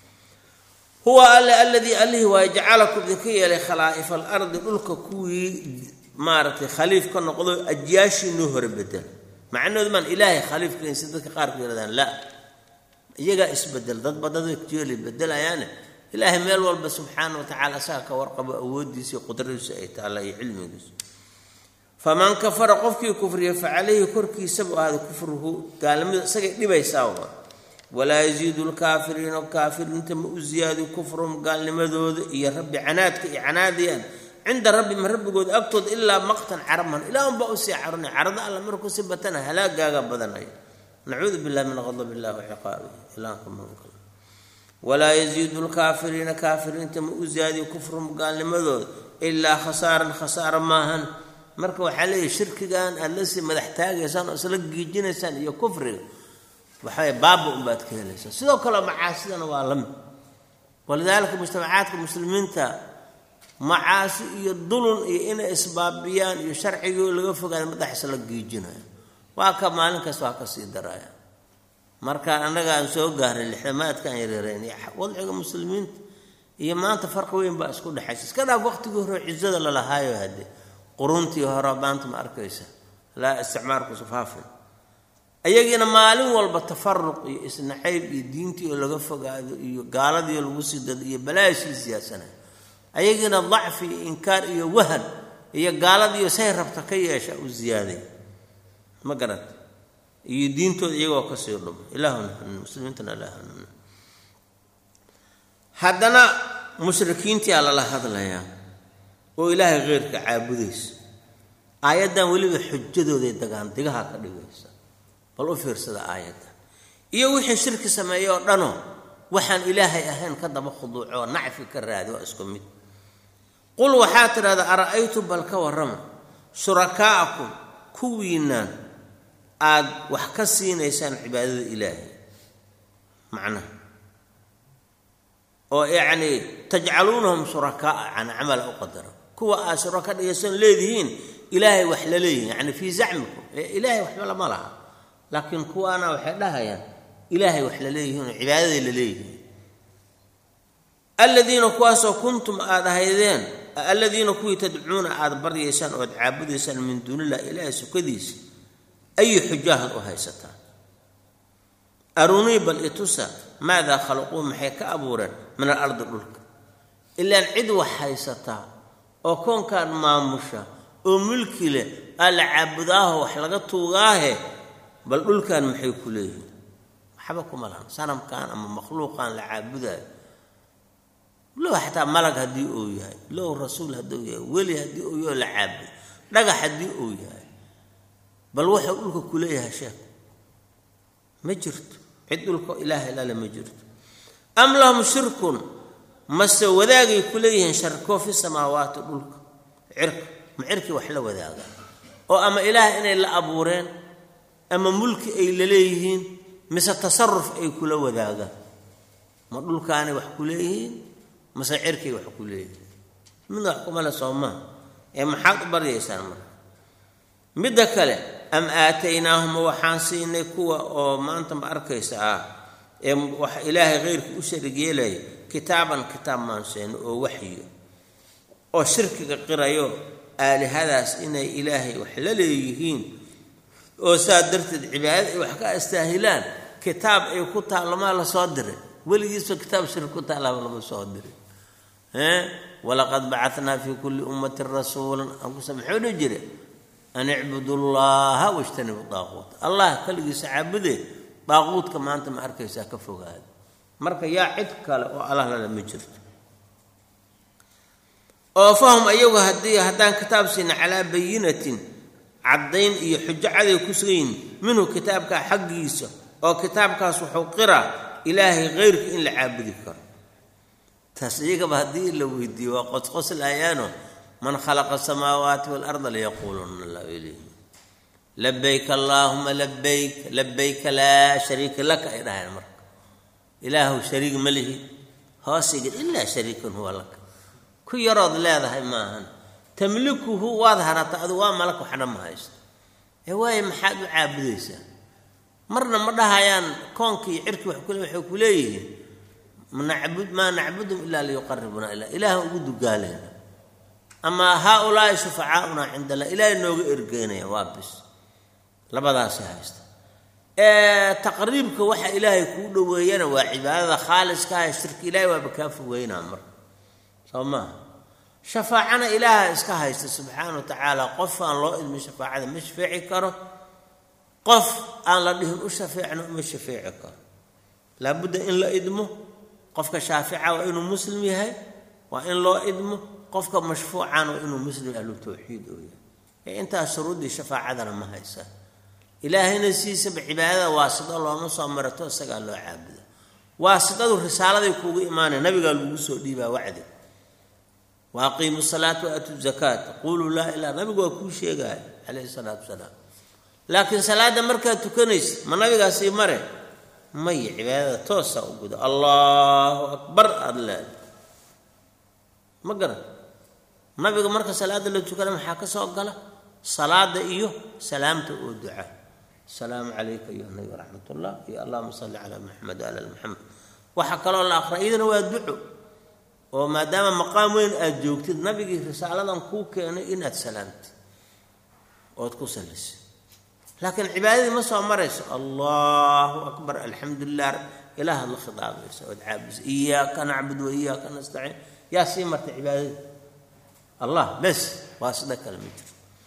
huwa alladhi alladhi wa ja'alakum dhikriya li khalaa'if al-ard dhulka kuwi maartay khaliif ka noqdo ajyaashi noo horbedel macnaheedu man ilaahi khaliif ka insa dadka qaar ku yiraahdaan la iyaga isbedel dad badada jeeli bedelayaan ilaahi meel walba subhanahu wa ta'ala saaka warqaba awoodiisa qudradiisa ay taala iyo cilmigiisa فمن كفر قفكي كفر فعليه كركي سبع هذا كفره قال ما سجى دبيساو ولا يزيد الكافرين والكافر انت مزياد كفرهم قال لماذا يا ربي عنادك عناديا عند ربي من ربي قد اكتد الا مقتا عرما الى ان بأسي عرني عرض على مركو سبتنا هلاك غا بدناي نعوذ بالله من غضب الله وعقابه الهكم منكم ولا يزيد الكافرين كافرين انت مزياد كفرهم قال لماذا الا خسارا خسارا ماهن marka waxa leeyahay shirkigan allasi madax taagaysan oo isla giijinaysan iyo kufriga waxay baab u baad ka helaysaa sidoo kale macaasidana waa lam walidaalka mujtamacaadka muslimiinta macaasi iyo dulun iyo inay isbaabiyaan iyo sharciga laga fogaado madax isla giijinayo waa ka maalin kasta waa ka sii daraya marka anaga aan soo gaaray lixamaadkan yareereen wadciga muslimiinta iyo maanta farq weyn baa isku dhaxaysa iska dhaaf waqtigii hore ciidada la lahaayo hadde quruntii hore baanta ma arkaysa la isticmaalku sufafin ayagina maalin walba tafarruq iyo isnaayb iyo diintii oo laga fogaado iyo gaaladii lagu sidad iyo balaashi siyaasana ayagina dhacfi inkaar iyo wahan iyo gaaladii say rabta ka yeesha u ziyaaday ma garad iyo diintooda iyagoo ka sii dhum ilaahuna muslimiintana ilaahuna hadana mushrikiintii alla la hadlayaa oo ilaahay geerka caabudeys aayadan waliba xujjadooda dagaan digaha ka dhigaysa bal u fiirsada aayadan iyo wixii shirki sameeyo dhano waxaan ilaahay ahayn ka daba khuduuco nacfi ka raadi waa isku mid qul waxa tirada ara'aytu bal ka warama shurakaakum kuwiina aad wax ka siinaysaan cibaadada ilaahay macna oo yani tajcaluunahum shurakaa can camal u qadara kuwa aa shuraka dhigaysan leedihiin ilaahay wax la leeyihin yani fii zacmikum ilaahay waxba lama laha laakiin kuwaana waxay dhahayaan ilaahay wax la leeyihiin oo cibaadada la leeyihiin alladina kuwaasoo kuntum aad ahaydeen alladina kuwii tadcuuna aad baryaysaan oo aad caabudaysaan min duunillah ilaahay sukadiisa ayi xujaahad u haysataan arunii bal itusa maadaa khalaquu maxay ka abuureen min alardi dhulka ilaan cid wax haysataa oo koonkaan maamusha oo mulki leh alla caabudaaho wax laga tuugaahe bal dhulkan maxay ku leeyihiin waxba kuma lahan sanamkan ama makhluuqan la caabudaayo لو حتى ملك هدي أوياه لو رسول هدي أوياه ولي هدي أوياه لعاب رجع هدي أوياه بل واحد يقول لك كليها شيء مجرد عدوا لك إله إلا لمجرد أم لهم شرك مس وذاقي كليهن شركوا في السماوات يقول لك عرك معركي وحلا وذاقا أو أما إله إن إلا أبورين أما ملك أي لليهن مس التصرف أي كل وذاقا ما يقول كانوا وحكوليهن مساعركي وحكوليه من يحكم على صومه يا محاط بريسان مر مدكله ام اتيناهم وحانسين كوا او ما انت اركيسا ام وح الهي غيرك وشرك يلي كتابا كتاب ما سين او وحي او شرك قرايو ال هذاس ان الهي وحلليهين او سادرت العباد وحكا استاهلان كتاب اي كتاب لما لا صادر وليس كتاب شرك تعالى ولا صادر ها ولقد بعثنا في كل امه رسولا ان سمحوا نجري ان اعبدوا الله واجتنبوا الطاغوت الله كل يسعبده طاغوت كما انت ما اركيسا كفوغاد marka yaa cid kale oo Allah la majirto oo fahum ayagu hadii hadaan kitaab siina ala bayinatin cadayn iyo xujacaday ku sugayn minhu kitaabka xaqiisa oo kitaabkaas wuxuu qira ilaahi غيرك in la caabudi karo tasyiga hadii la weydiyo qos qos laayano man khalaqa samawati wal arda liyaquluna la ilaha labbayk allahumma labbayk labbayk la sharika lak ilaha mar ilahu sharik malihi haasig illa sharikun huwa lak ku yarad leedahay maahan tamlikuhu wadharata adu waa malak waxna ma haysto ee way maxaad u caabudaysaa marna ma dhahayaan koonkii cirki wax kale wax ku leeyihiin manacbud ma nacbudu illa liyuqarribuna ila ilaah ugu dugaaleen ama haula shufa'auna inda la ilaah nooga ergeynaya waa bis labadaas haysta ee taqriibka waxa ilaahay ku dhaweeyana waa cibaadada khaaliska ah shirki ilaahay waa bakaafu weyna mar sama shafaa'ana ilaah iska haysta subhanahu wa ta'ala qofan loo idmi shafaa'ada mish fiici karo qof aan la dhihin u shafiicno ma shafiici karo la budda in la idmo qofka shaafiica waa inuu muslim yahay waa in loo idmo qofka mashfuucan waa inuu muslim ahlu tawxiid oo yahay inta shuruudi shafaacadana ma haysa ilaahina siisa cibaadada waasida loo soo marato isaga loo caabudo waasidadu risaalada kuugu iimaanay nabiga lagu soo dhiibaa wacdi waaqiimus salaata wa atu zakat qulu la ilaha nabiga ku sheegay alayhi salatu wasalaam laakiin salaada marka tukanaysa ma nabigaasi mare may cibaadada toosa u gudo Allahu akbar Allah magara nabiga marka salaada la tukado waxa ka soo gala salaada iyo salaamta oo duca salaam alayka ya nabi rahmatullah ya allahumma salli ala muhammad ala muhammad waxa kale la akhriidana waa duco oo maadaama maqaam weyn aad joogtid nabiga risaaladan ku keenay inaad salaamti oo ku salliso لكن عبادتي ما سو مريس الله اكبر الحمد لله اله الخطاب يسود عابس اياك نعبد واياك نستعين يا سيمه عبادتي الله بس واسدك المجر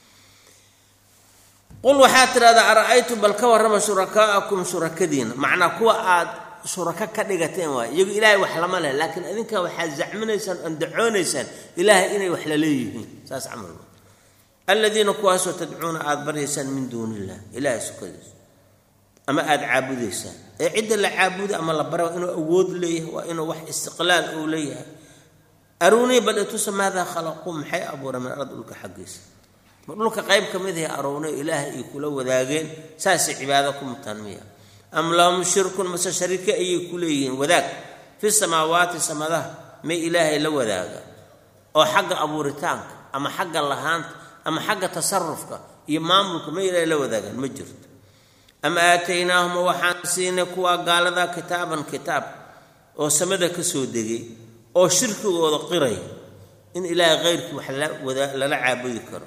قل وحاتر هذا ارايتم بل كورم شركاءكم شركدين معنى كوا اد شركاء كدغتين واي يجي الهي وحلما له لكن ادنك وحا زعمنيسان ان دعونيسان الهي اني وحلليهين ساس عمل الذين كواسوا تدعون أذبريسان من دون الله إله سكدس أما أدعابديسان عد العابد أما الله برا إنه أود ليه وإنه وح استقلال أوليه أروني بل تسمى ماذا خلقهم حي أبورا من أرض لك حقيس لك قيب كمذي أروني إله يكولوا وذاقين ساس عبادكم التنمية أم لهم شرك مسا شركة أي كليين وذاك في fi samaawaati samadaha may ilaahay la wadaaga oo xagga abuuritaanka ama xagga lahaanta ama xagga tasarrufka iyo maamulka may ilaahay la wadaagaan ma jirto. ama aataynaahum waxaan siinay kuwa gaalada kitaaban kitaab oo samada ka soo degay oo shirkigooda qiray in ilaahay qeyrkii wax lala caabudi karo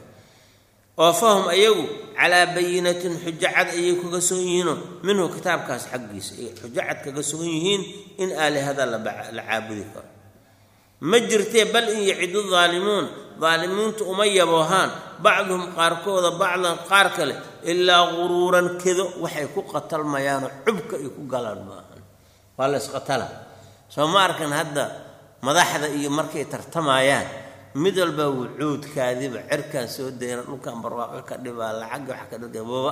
oo fahum ayagu calaa bayinatin xujacad ayay kaga soo yihiino minhu kitaabkaas xaggiisa xujacad kaga soo yihiin in aalihada la caabudi karo ma jirtee bal in yacidu zaalimuun zaalimiintu uma yaboohaan bacduhum qaarkooda bacdan qaar kale ilaa guruuran kedo waxay ku qatalmayaanoo cubka ay ku galaan maahan waa la isqatala soo ma arkan hadda madaxda iyo markay tartamayaan mid walba wucuudkaadiba cirkaan soo dayna dhulkan barwaaqo ka dhibaa lacag wax ka dhigababa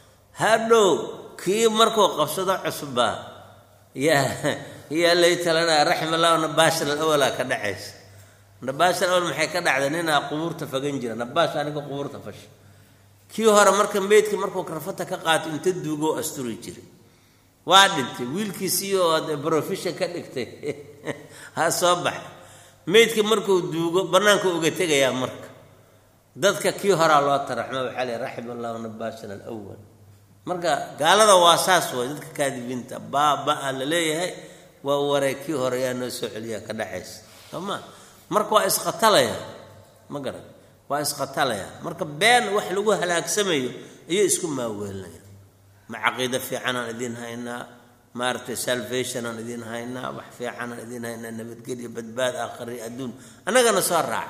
hadhow kii markuu qabsado cusbaa yaa yaa laytalana raxmallahu nabaashal awala ka dhacaysa nabaashal awal maxay ka dhacday ninaa qubuurta fagan jira nabaash aniga qubuurta fash kii hore marka meedka markuu karfata ka qaato inta duugo asturi jiray waa dhintay wiilkiisii oo profession ka dhigtay ha soo bax meedka markuu duugo banaanka uga tagayaa marka dadka kii hore loo taraxmo waxa la raxmallahu nabaashal awal marka gaalada waa saas way dadka kaadibiinta baaba la leeyahay waa wareekii hore yaa noo soo celiya ka dhacays tama marka waa isqatalaya ma garan waa isqatalaya marka been wax lagu halaagsamayo iyo isku maaweelaya ma aqeeda fiican aan idin haynaa maartay salvation aan idin haynaa wax fiican aan idin haynaa nabadgelyo badbaad aakhiri adduun anagana soo raac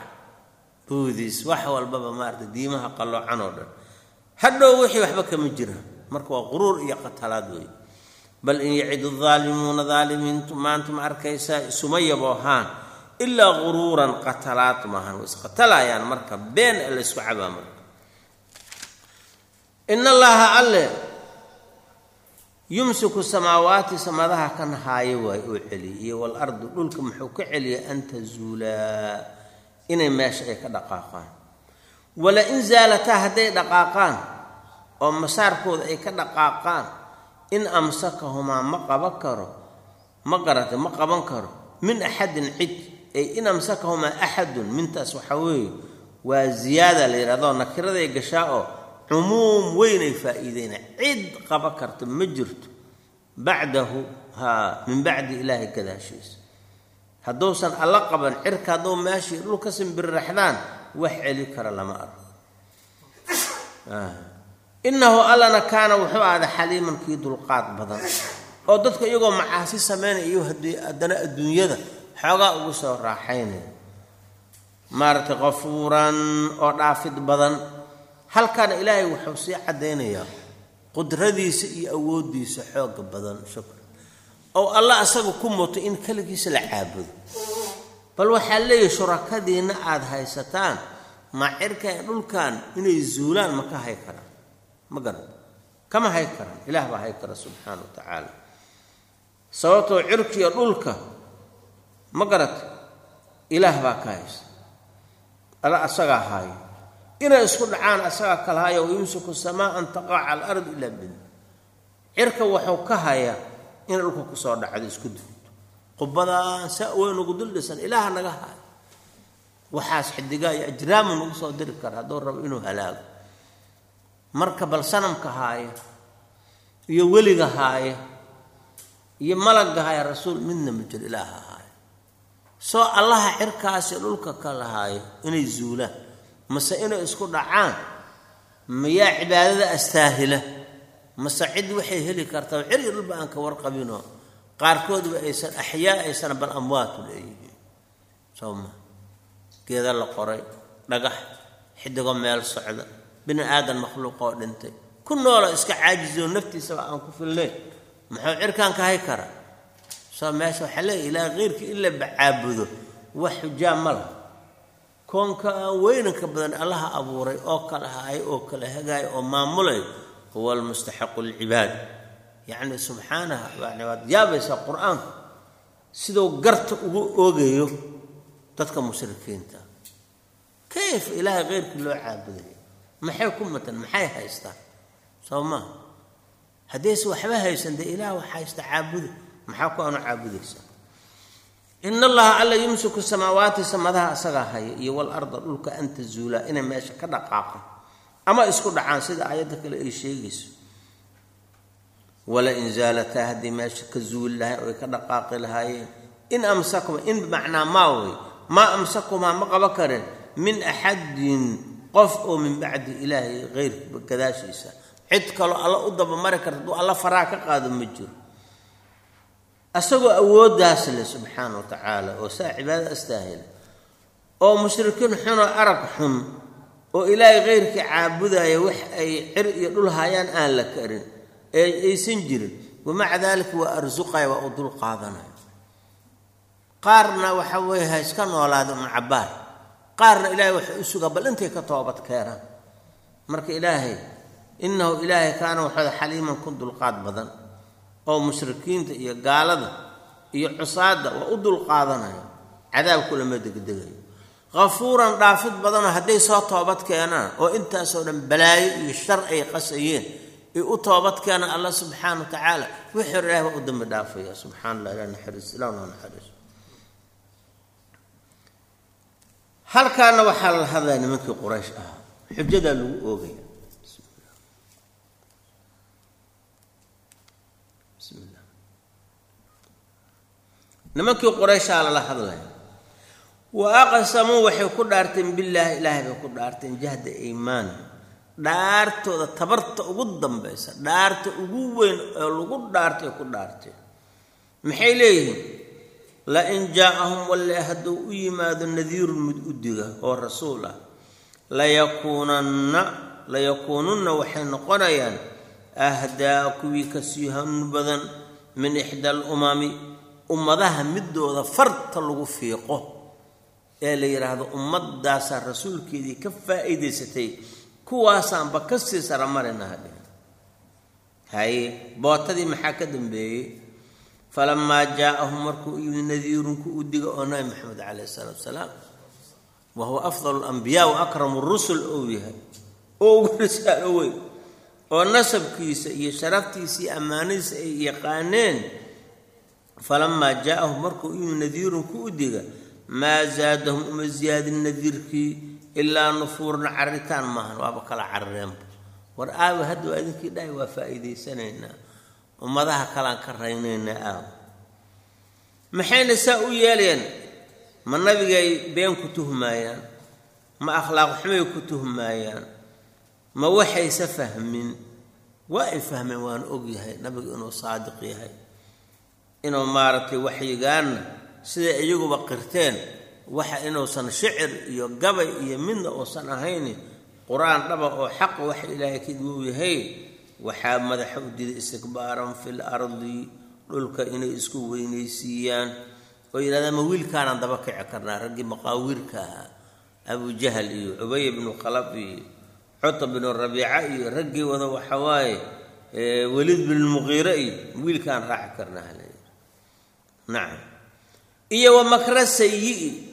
boodis wax walba maartay diimaha qaloocan oo dhan hadhow wixii waxba kama jiraan marka waa quruur iyo qatalaad way bal in yacidu zaalimuuna zaalimiintu maanta ma arkaysaa isuma yaboohaan ilaa quruuran qatalaad maahan isqatalayaan marka been la isku cabaa marka inna allaha alle yumsiku samaawaati samadaha kan haayo way oo celiyo wal ardu dhulka muxuu ka celiya anta zuula inay meesha ay ka dhaqaaqaan wala in zaalata haday dhaqaaqaan oo masaarkooda ay ka dhaqaaqaan in amsakahuma ma qaban karo ma qarata ma qaban karo min ahadin cid ay in amsakahuma ahadun mintaas waxa weey waa ziyaada la yiraahdo nakirada ay gashaa cumuum weyn ay faa'iideena cid qaban karto ma jirto bacdahu ha min bacdi ilaahi kadaashiis haddoosan alla qaban cirka haddoo maashi dhulka simbirraxdaan wax celi kara lama arko innahu allana kaana wuxuu aada xaliiman kii dulqaad badan oo dadka iyagoo macaasi sameynaya haddii adana adduunyada xoogaa ugu soo raaxaynaya maarta qafuuran oo dhaafid badan halkan ilaahay wuxuu sii cadeynayaa qudradiisa iyo awoodiisa xoog badan shukr oo alla asagu ku mooto in kaligiisa la caabudo bal waxa leeyahay shurakadiina aad haysataan ma cirka dhulkan inay zuulaan ma ka hay karaan ma garan kama hay karaan ilaah baa hay kara subhanahu wa ta'ala sababtoo cirkiga dhulka ma garat ilaah baa ka haysta alla asaga hay ina isku dhacaan asaga kala hayo yumsiku samaa an taqa'a al-ard illa bin cirka wuxuu ka haya in dhulka ku soo dhacdo isku dib qubada saa weyn ugu dulsan ilaah naga hay waxaas xidiga iyo ajraam ugu soo diri kara hadoo rabo inuu halaago marka bal sanamka haaya iyo weliga haaya iyo malagga haaya rasuul midna majal ilaaha haaya soo allah cirkaas dhulka kala haaya inay zuulaan mase inay isku dhacaan miya cibaadada astaahila mase cid waxay heli kartaa ciri dhulba aan ka warqabino qaarkood ba aysan ahyaa aysan bal amwaat leeyihiin sooma geeda la qoray dhagax xidigo meel socda bini aadan makhluuq oo dhintay ku nool iska caajizo naftiisa aan ku filnay maxaa cirkaan ka hay kara soo meesha waxa la ilaa qeyrka illa bacaabudo wax xujaamal koonka weynka badan allah abuuray oo kala hay oo kala hagaay oo maamulay huwa almustahiqu alibad yani subhanahu wa ta'ala yaabisa quraan sidoo garta ugu oogayo dadka mushrikiinta kayf ilaaha qeyrka loo caabuday maxay ku matan maxay haystaan sooma hadees waxba haysan de ilaah waxa haysta caabudo maxaa ku aanu caabudaysa in allaha alla yumsiku samaawaati samadaha asaga haya iyo wal arda dhulka an tazuula ina meesha ka dhaqaaqo ama isku dhacaan sida aayada kale ay sheegayso wala in zalata hadi meesha ka zuul lahay oo ka dhaqaaqi lahaayeen in amsakum in macna maawi ma amsakum ma qaba karin min ahadin qof oo min ba'di ilaahi ghayr kadaashiisa cid kale alla u daba mari karto alla faraa ka qaado ma jiro asagoo awoodaas leh subhanahu wa ta'ala oo saa cibaada astaahil oo mushrikiin xun oo arag xun oo ilaahi ghayrki caabudaya wax ay cir iyo dhul hayaan aan la karin ee aysan jirin wama cadaalika wa arzuqay wa udul qaadanay qaarna waxa way hayska noolaado macabaar qaarna ilaahi wax u suga bal intay ka toobad keenan marka ilaahi innahu ilaahi kaana waxa xaliiman kun dul qaad badan oo mushrikiinta iyo gaalada iyo cusaada waa u dul qaadanaya cadaab kula ma degdegay ghafuuran dhaafid badan haday soo toobad keenaan oo intaas oo dhan balaayo iyo shar ay qasayeen ee u toobad keenaan Allah subhanahu wa ta'ala wixii ilaahay u dambi dhaafaya subhanallahi la naxariis ilaahna naxariis halkaana waxa la hadlay nimankii quraysh ah xujada lagu oogay nimankii quraysh ah la hadlay wa aqsamu waxay ku dhaarteen billahi ilaahi bay ku dhaarteen jahda iimaan dhaartooda tabarta ugu dambaysa dhaarta ugu weyn oo lagu dhaartay ku dhaartay maxay leeyihiin la in jaa'ahum walla hadu yimaadu nadhir mudiga oo rasuul ah la yakunanna la yakununna waxay noqonayaan ahdaa kuwi kasiihan badan min ihdal umami ummadaha midooda farta lagu fiiqo ee la yiraahdo ummadaas rasuulkeedii ka faa'iideysatay kuwaasaan ba ka sii saramarinahay hay bootadii maxaa ka dambeeyay falamma jaa'ahum markuu nadhirunku u diga oo nabi maxamed alayhi salatu wasalaam wa huwa afdalul anbiya wa akramur rusul oo yahay oo risaalo weyn oo nasabkiisa iyo sharaftiisa iyo amaanadiisa ay yaqaaneen falamma jaa'ahum markuu nadhirunku u diga ma zaadahum um ziyad nadhirki illa nufurna aritan maahan waaba kala carreem war aaw hadu adinkii dhaay waa faa'iideysanayna ummadaha kala ka raynayna aaw maxayna saa u yeeleen ma nabigay been ku tuhmayaan ma akhlaaq xumay ku tuhmayaan ma waxay safahmin waa ay fahmeen waan og yahay nabiga inuu saadiq yahay inuu maartay waxyigaan sida iyaguba qirteen waxa inuusan shicir iyo gabay iyo midna uusan ahayn quraan dhaba oo xaq wax ilaahay kiduu yahay waxa madaxa u diiday istikbaaran fil ardi dhulka inay isku weynaysiiyaan oo yiraahdo ma wiilkaan daba kici karnaa ragi maqaawirka Abu Jahl iyo Ubay ibn Khalaf iyo Utba ibn Rabi'a iyo ragi wada waxa waaye Walid ibn Mughira wiilkaan raaci karnaa naam iyo wa makra sayyi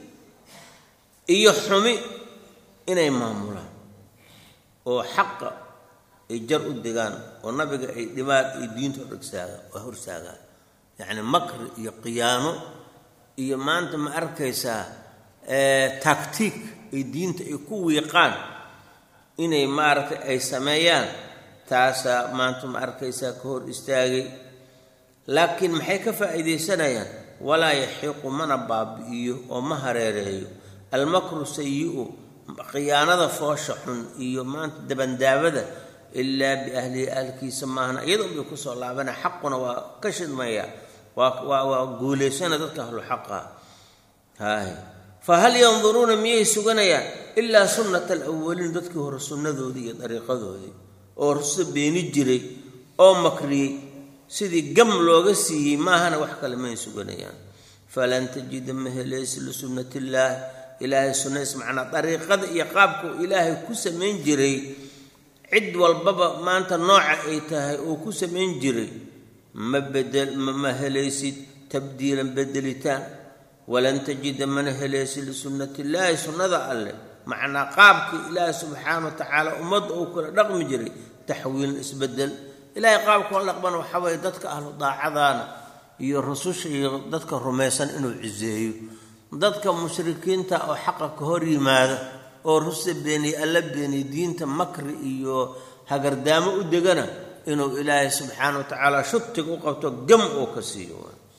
iyo xumi inay maamulaan oo xaq ay jar u digaan oo nabiga ay dhibaat ay diinta hortaaga oo horsaaga yaani makr iyo qiyaano iyo maanta ma arkaysa ee taktik ay diinta ay ku wiiqaan inay maartay ay sameeyaan taasa maanta ma arkaysa ka hor istaagay laakiin maxay ka faa'iideysanayaan wala yahiqu mana baabiyo oo ma hareereeyo المكر سيء قيانة فوشحن إيو ما دبندابة إلا بأهل أهلكي سماهنا أيضا بيكسوا الله بنا حقنا وكشد مياه وقولي سنة تتهل حقها هاي فهل ينظرون ميه سجنيا إلا سنة الأولين تذكر السنة ذي طريقة ذي أو رسل بينجري أو مكري سيدي قمل وقسي ما هنا وحكى لما يسجنيا فلن تجد مهلس لسنة الله إلهي سنة اسمعنا طريقة يقابك إلهي كسا من جري عد والبابا ما أنت نوع إيتها وكسا من جري ما بدل ما هليسي تبديلا بدلتان ولن تجد من هليسي لسنة الله سنة الله معنى قابك إلهي سبحانه وتعالى أمد أوكرا رقم جري تحويل اسبدل إلهي قابك والله قبنا وحويدتك أهل ضاعضانا iyo rususha iyo dadka rumaysan inuu cizeeyo dadka mushrikiinta oo xaqa ka hor yimaada oo rusul beeni alla beeni diinta makri iyo hagardaamo u degana inuu ilaahay subxaanahu wa tacaala shutiga u qabto gam oo ka siiyo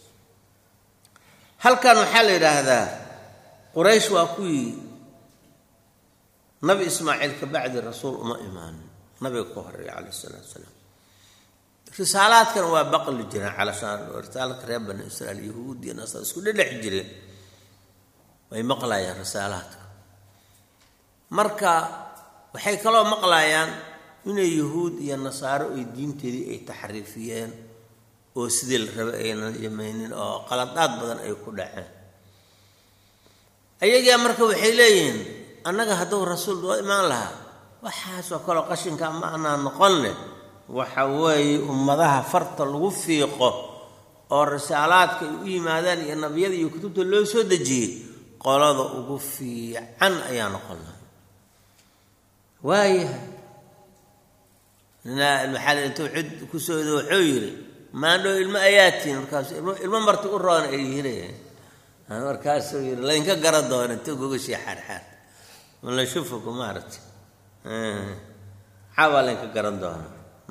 halkan waxaa la yidhaahdaa quraysh waa kuwii nabi ismaaciil ka bacdi rasuul uma imaanin nabiga ka horreeya calayhi salaatu wasalaam risaalaadkan waa baqli jireen calashaan risaalada reer bani israa'iil yahuud iyo nasar isku dhedhex jireen way maqlayaan risaalaadka marka waxay kaloo maqlayaan inay yahuud iyo nasaaro ay diinteedii ay taxriifiyeen oo sidii la rabay aynan yamaynin oo qaladaad badan ay ku dhaceen ayagaa marka waxay leeyihiin annaga hadduu rasuul doo imaan lahaa waxaasoo kaleo qashinka ma anaa noqonne waxa weeye ummadaha farta lagu fiiqo oo risaalaadka ay u yimaadaan iyo nabiyada iyo kutubta loo soo dejiyey qolada ugu fiican ayaa noqon lahaa waayahay maxaa intuu cid ku soo ido wuxuu yidhi maandhow ilmo ayaatiin markaas ilmo marti u roon ay yihiin markaasuu yidhi laynka gara doona intuu gogashii xaarxaar wala shufuku maaragtay xawaa laynka garan doona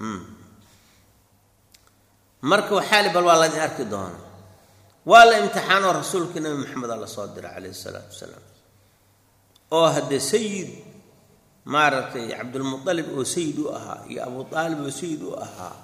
marka waxaa li bal waa laydin arki doona waa la imtixaanoo rasuulkii nabi maxamed alla soo diray calayhi salaatu wasalaam oo haddee sayid maaragtay cabdulmutalib oo sayid u ahaa iyo abu aalib oo sayid u ahaa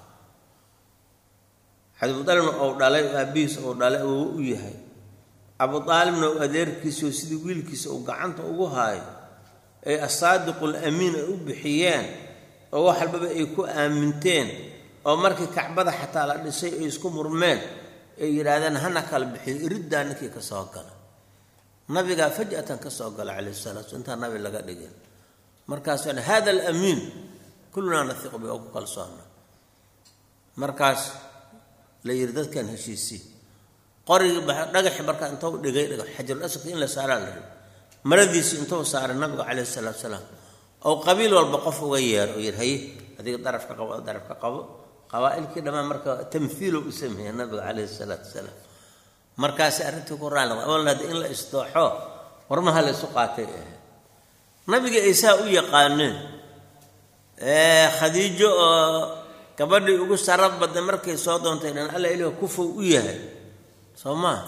cabdulmutalibna ou dhalay oo aabihiis ou dhalay oo u yahay abu aalibna oo adeerkiisa oo sidii wiilkiisa uu gacanta ugu haayo ay asaadiqul amiin ay u bixiyeen oo wax walbaba ay ku aaminteen oo markii kacbada xataa la dhisay ay isku murmeen ay yidhaahdeen hana kala bixiyo iriddaa ninkii ka soo gala nabigaa faj'atan ka soo gala calayhi salaatu intaa nabi laga dhigin markaas hada alamiin kullunaa nathiqu bi oo ku kalsoonna markaas la yidhi dadkan heshiisii qorigii dhagaxi markaa intuu dhigay dhagax xajarul aswadka in la saaraa la rabay maradiisi intuu saaray nabiga calayhi salaatu wasalaam oo qabiil walba qof uga yeero oo yidhi haye adiga darafka qabo darafka qabo qabaa'ilkii dhammaan marka tamthiilo u sameeyay nabiga calayhi salaatu wasalaam markaasi arrintii ku raali awalnaada in la isdooxo warmaha la isu qaatay ah nabiga aysaa u yaqaaneen ee khadiijo oo gabadhii ugu sarad badan markay soo doontay dhan alla ilaahu kufow u yahay soo maaha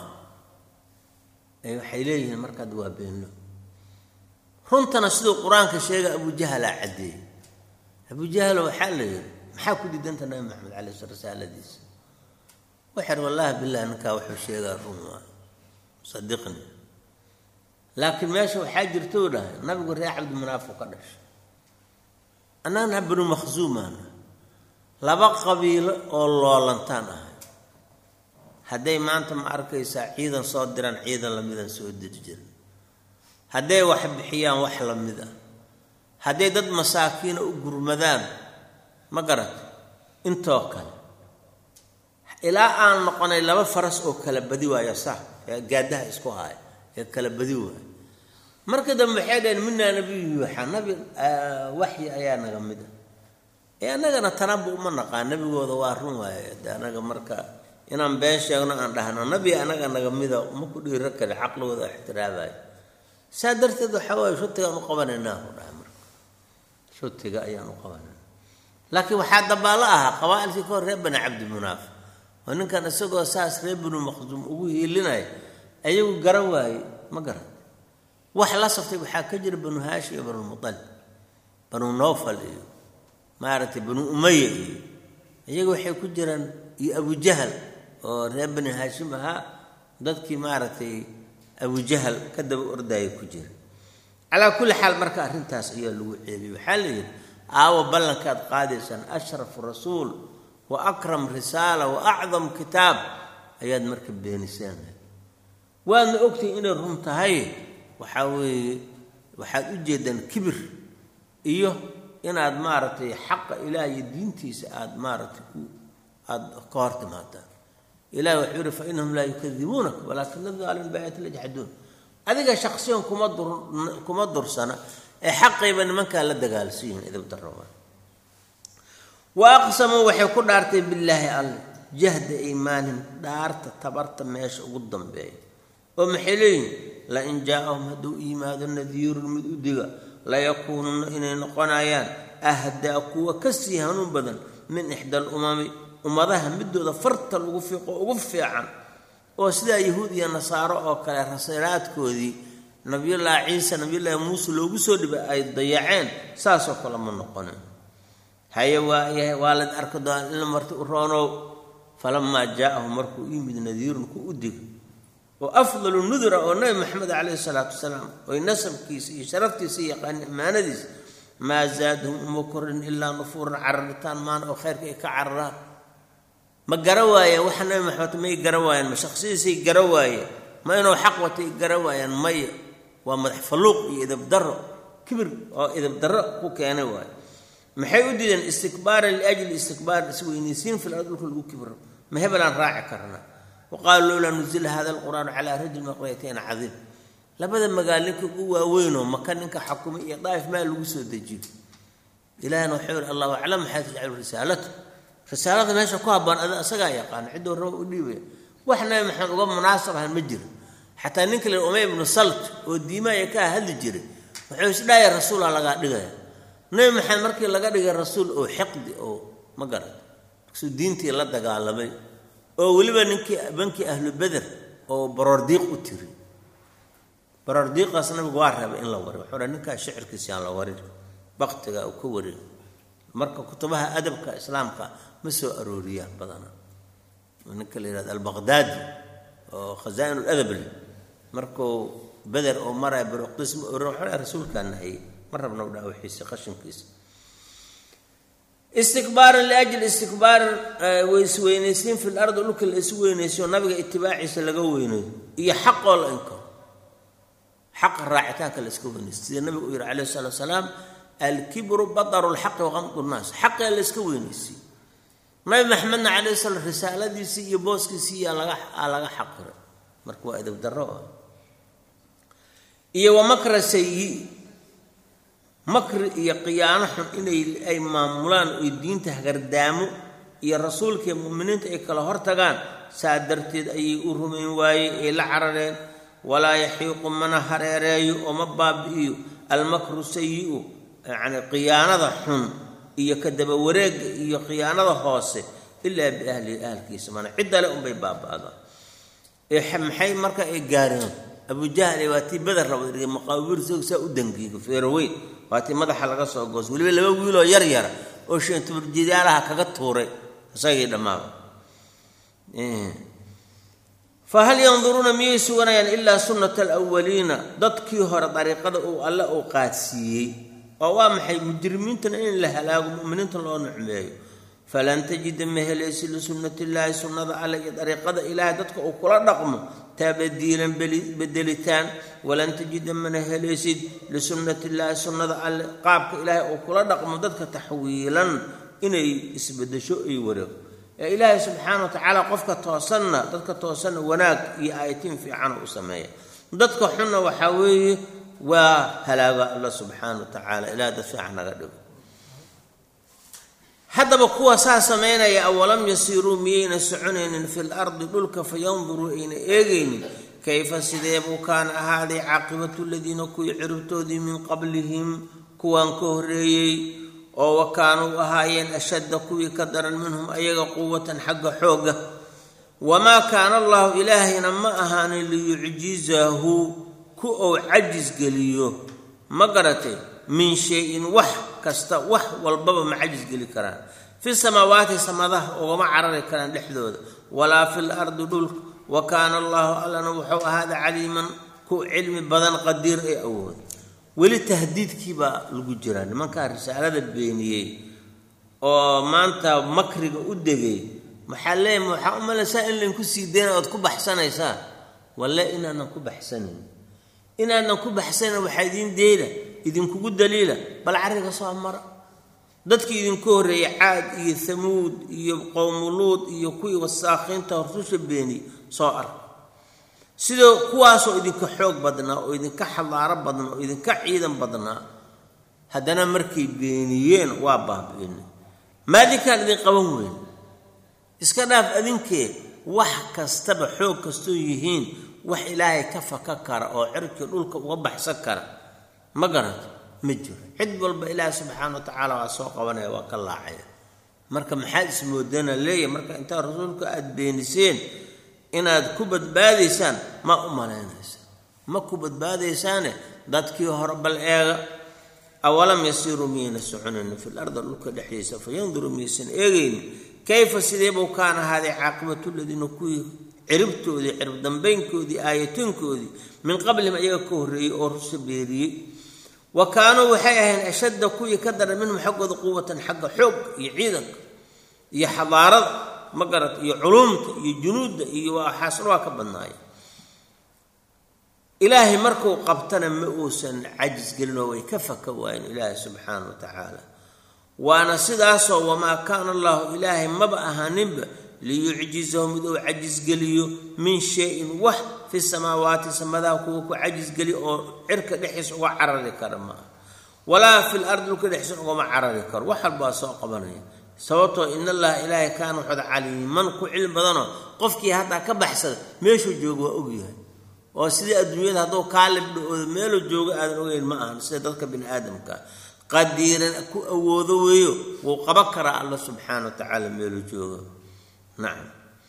ay waxay leeyihiin markaad waa beenlo runtana siduu qur-aanka sheega abujahalaa caddeeyey abujahalo waxaa la yidhi maxaa ku diidanta nabi maxamed calay sala risaaladiisa waxar wallaahi billahi ninkaa wuxuu sheegaa run waa sadiqni laakiin meesha waxaa jirtou dhahay nabigu reer cabdimunaafu ka dhashay annagana banu makhsuumaana laba qabiilo oo loolantaan ahay hadday maanta ma arkaysaa ciidan soo diraan ciidan lamidan soo diri jirin hadday wax bixiyaan wax la mid ah hadday dad masaakiina u gurmadaan ma garat intoo kale ilaa aan noqonay laba faras oo kala badi waayo sax ee gaadaha isku haaya ee kala badi waayo marka dambe waxay dhaheen minaa nabiyu waxaa nabi waxyi ayaa naga mid ah ee annagana tanabbu uma naqaan nabigooda waa run waaye de annaga marka inaan been sheegno aan dhahno nabi annaga naga mida uma ku dhiiro kale caqligooda ixtiraabayo saa darteed waxaa waaye shutigaan u qabanaynaa u dhahay marka shutiga ayaan u qabanayna laakiin waxaa dabaalo ahaa qabaa'ilkii ka hor reer bani cabdimunaaf oo ninkan isagoo saas reer banu makhsuum ugu hiilinaya ayagu garan waaye ma garan wax la saftay waxaa ka jira banu haashim iyo banu mutalib banu nawfal iyo maaragtay banu umaya iyo iyagu waxay ku jiraan iyo abujahal oo reer bani haashim ahaa dadkii maaragtay abujahal ka daba ordaya ku jira calaa kulli xaal marka arrintaas ayaa lagu ceebiyey waxaa la yidhi aawo ballankaad qaadaysaan ashrafu rasuul wa akram risaala wa acdam kitaab ayaad marka beeniseen waadna ogtihin inay run tahay waxaa weeye waxaad u jeedaan kibir iyo inaad maaragtay xaqa ilaah iyo diintiisa aada maaragtay aada ka hor timaadaan ilahi wuxuu yidhi fa inahum laa yukadibuunaka walaakina daalimiin biaayaati yajxaduun adiga shaksiyan kuma dur kuma dursana ee xaqayba nimankaa la dagaalsiiyin idib darrabaan wa aqsamuu waxay ku dhaartay billaahi alle jahda iimaanin dhaarta tabarta meesha ugu dambeeya oo maxay leeyihin la in jaa'ahum hadduu yimaado nadiirun mid u diga la yakuununa inay noqonayaan ahdaa kuwa ka sii hanuun badan min ixdal umami ummadaha midooda farta lagu fiiqo ugu fiican oo sida yahuud iyo nasaaro oo kale rasuulaadkoodii nabiyullaahi ciise nabiyullaahi muuse loogu soo dhibay ay dayaceen saasoo kale ma noqonin haye waa yahay waa la arko doon in marti u roonow falamaa jaa'ahum markuu yimid nadiirun ku u dig oo afdalu nudura oo nabi maxamed calayhi salaatu wasalaam oo nasabkiisa iyo sharaftiisa iyo yaqaan amaanadiisa maa zaadahum uma korin ilaa nufuuran cararitaan maan oo khayrka ay ka cararaan ma gara waayeen waxa nabi maxamed may gara waayeen ma shakhsidiisay gara waayeen ma inuu xaq watay gara waayeen maya waa madax faluuq iyo idab darro kibir oo idab darro ku keenay waay maxay u diideen istikbaara liajli istikbaar isweynaysiin fil ardh lagu kibro ma hebelaan raaci karna وقالوا لولا نزل هذا القرآن على رجل من قريتين عظيم لبدا مقالك واوينه مكان انك حكم iyo daif ma lagu soo dejiyo ilaahna wuxuu Allah aclam xaas jacayl risaalatu risaalada meesha ku haban asaga yaqaan cidoo roo u dhiibay waxna maxaan uga munaasabahan ma jiro xataa ninka la Umay ibn Salt oo diimaha ka hadli jiray wuxuu isdhaayay rasuul laga dhigay nabi maxamed markii laga dhigay rasuul oo xiqdi oo ma garan soo diintii la dagaalamay oo waliba ninkii banki ahlu badr oo barardiiq u tiri barardiiqaas nabigu waa rabay in la waro wuxuu ninka shicirkiisa aan la warin waqtiga uu ku warin marka kutubaha adabka islaamka ma soo arooriya badana ninka la yiraahdo al-Baghdadi oo khazaan al-adab markuu badr oo maray barqism oo rasuulka nahay marabna u dhaawxiisa qashinkiisa استكبار لاجل استكبار ويسوينيسين في الارض لك الاسوينيسو نبي اتباعيس لغا وينو هي حق ولا انكر حق الراعتاك الاسكوينيس النبي عليه الصلاه والسلام الكبر بطر الحق وغمط الناس حق الاسكوينيس نبي محمد عليه الصلاه والسلام رساله دي سي بوسكي سي لغا لغا حق مركو ادب درو اي ومكر سيء مكر يقيانه inay ay maamulaan oo diinta hagardaamo iyo rasuulka muuminiinta ay kala hortagaan saadarteed ay u rumayn waayeen ee la carareen wala yahiqu man hareereeyo oo ma baabiyo al makru sayyi yani qiyaanada xun iyo ka daba wareeg iyo qiyaanada hoose illa bi ahli ahlkiisa mana cidale um bay baabaada ee maxay marka ay gaareen abu jahl waati badar rabay maqawir soo u dangiigo feeraway waati madaxa laga soo goos waliba laba wiil oo yar yar oo shan turjidaalaha kaga tuuray asagii dhamaaba ee fa hal yanzuruna miyasuuna illa sunnat al-awwalina dadkii hore dariiqada oo alla oo qaadsiiyay oo waa maxay mujrimiintan in la halaago muuminiinta loo nucmeeyo falan tajid mahlaysi li sunnati llahi sunnada alla iyo dariiqada ilaahay dadka oo kula dhaqmo تبديلا بدلتان ولن تجد من هليسد لسنة الله سنة قابك إلهي وكل رقم ضدك تحويلا إني اسبدشو أي ورق إلهي سبحانه وتعالى قفك توصلنا ضدك توصلنا وناك آيتين في عنه وسمايا ضدك حنا وحوي وهلاغا الله سبحانه وتعالى إلى دفع عنا غدب هذا بقوة ساسمينا يا أولم يسيروا مين سعنين في الأرض دلك فينظروا إن إيجين كيف سيديب كان هذه عاقبة الذين كو عرفتوا ذي من قبلهم كوان كهري أو كانوا أهاين أشد كوي كدرا منهم أي قوة حق حوقة وما كان الله إلهنا ما أهان ليعجزه كو أو عجز قليو مقرته من شيء وح كستا وح والبابا معجز قلي كران في السماوات سماده وما عرر كران لحدود ولا في الأرض دلك وكان الله ألا نوحو هذا عليما كو علم بدن قدير اي أول وللتهديد كيبا الجيران ما كان رسالة بينيه وما أنت مكرق أدقي محلين محاومة لسائل لنكو سيدين أو بحسن يسار ولا إنا نكو بحسنين إنا نكو بحسنين وحيدين ديلا إذن كو دليلا بل عرق صامر dadkii idinku horeeyay caad iyo thamuud iyo qowm luud iyo kuwii wasaaqiinta hortusha beeni soo ar sidoo kuwaas oo idinka xoog badnaa oo idinka xalaaro badnaa oo idinka ciidan badnaa haddana markay beeniyeen waa baabeen maadii kan idin qaban weyn iska dhaaf adinkee wax kastaba xoog kastoo yihiin wax ilaahay ka faka kara oo cirka dhulka uga baxsan kara ma garanto ma jiro cid walba ilaahay subxaanahu wa tacaala waa soo qabanaya waa ka laacaya marka maxaad ismoodana leeyahay marka intaa rasuulka aad beeniseen inaad ku badbaadaysaan ma u malaynaysa ma ku badbaadaysaane dadkii hore bal eega awalam yasiiruu miyayna soconayna fil ardi dhulka dhexdiisa fayanduruu miyaysan eegayni kayfa sideebuu kaan ahaaday caaqibatu ladiina kuwii ciribtoodii cirib dambaynkoodii aayatinkoodii min qablihim ayaga ka horreeyey oo rusul beeriyey wa kaanuu waxay ahayn ashadda kuwii ka daran minhum xaggooda quwatan xagga xoog iyo ciidanka iyo xadaarada ma garat iyo culuumta iyo junuudda iyo waxaasna waa ka badnaaya ilaahay markuu qabtana ma uusan cajis gelinoo way ka faka waayen ilaahay subxaanahu wa tacaala waana sidaasoo wamaa kaana allahu ilaahay maba ahaaninba liyucjizahu mid uu cajisgeliyo min shayin wax fi samaawaati samadaha kuwa ku cajisgeliyo oo cirka dhexdiisa uga carari kara maaha walaa fil ardi dhulka dhexdiisa ugama carari karo wax walbaa soo qabanaya sababtoo in allaha ilaahay kaana wuxuud caliiman ku cilmi badanoo qofkii haddaa ka baxsada meeshuu joogo waa ogyahay oo sidii adduunyada hadduu kaalibdho oo meeluu joogo aadan ogeyn ma ahan sida dadka bini aadamka qadiiran ku awoodo weeyo wuu qaban karaa alla subxaana wa tacaala meeluu joogo nacam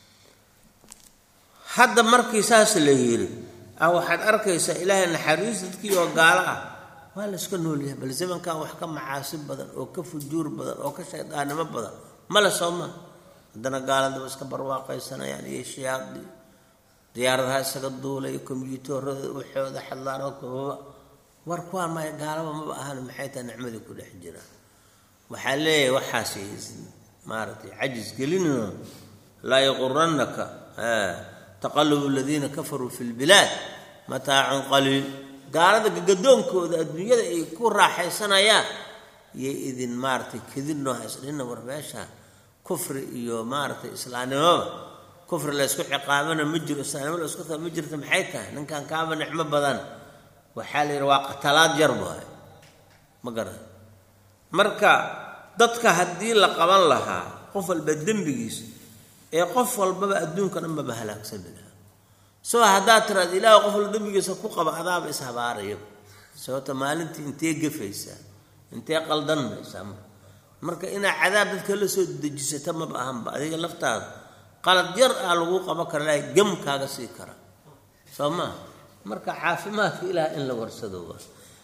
hadda markii saas la yiri ah waxaad arkaysaa ilaahay naxariis dadkii oo gaalo ah waa la iska nool yahay bal zamankan wax ka macaasib badan oo ka fujuur badan oo ka shaydaanimo badan mala sooma haddana gaalada iska barwaaqaysanayaan iyo shiyaadi diyaaradaha isaga duulay kombiyuutarada waxooda xadlaaro kooba war kuwaan ma gaalaba ma ahan maxay tahay nicmada ku dhex jira waxaa leeyahay waxaas maartay cajis gelino la yaqurannaka taqallubu alladhina kafaru fil bilad mataa'un qalil gaalada gadoonkooda adduunyada ay ku raaxaysanayaan yay idin maartay kadibno haysnina war meesha kufri iyo maartay islaamnimo kufri la isku ciqaabana ma jiro islaamnimo la isku taa ma jirto maxay tahay ninkan kaaba nicmo badan waxaa la yiri waa qatalaad yar baay ma garan marka dadka hadii la qaban lahaa qof walba dambigiisa ee qof walba adduunka dhan ba halaagsan bilaha soo hadaa tiraad ilaahay qof walba dambigiisa ku qaba adaab ishabaarayo soo tamaalintii intee gafaysa intee qaldanaysa marka ina cadaab dadka la soo dejisata ma baahan ba adiga laftaada qalad yar ah lagu qaba kara gam kaaga sii kara sooma marka caafimaadka ilaahay in la warsado waa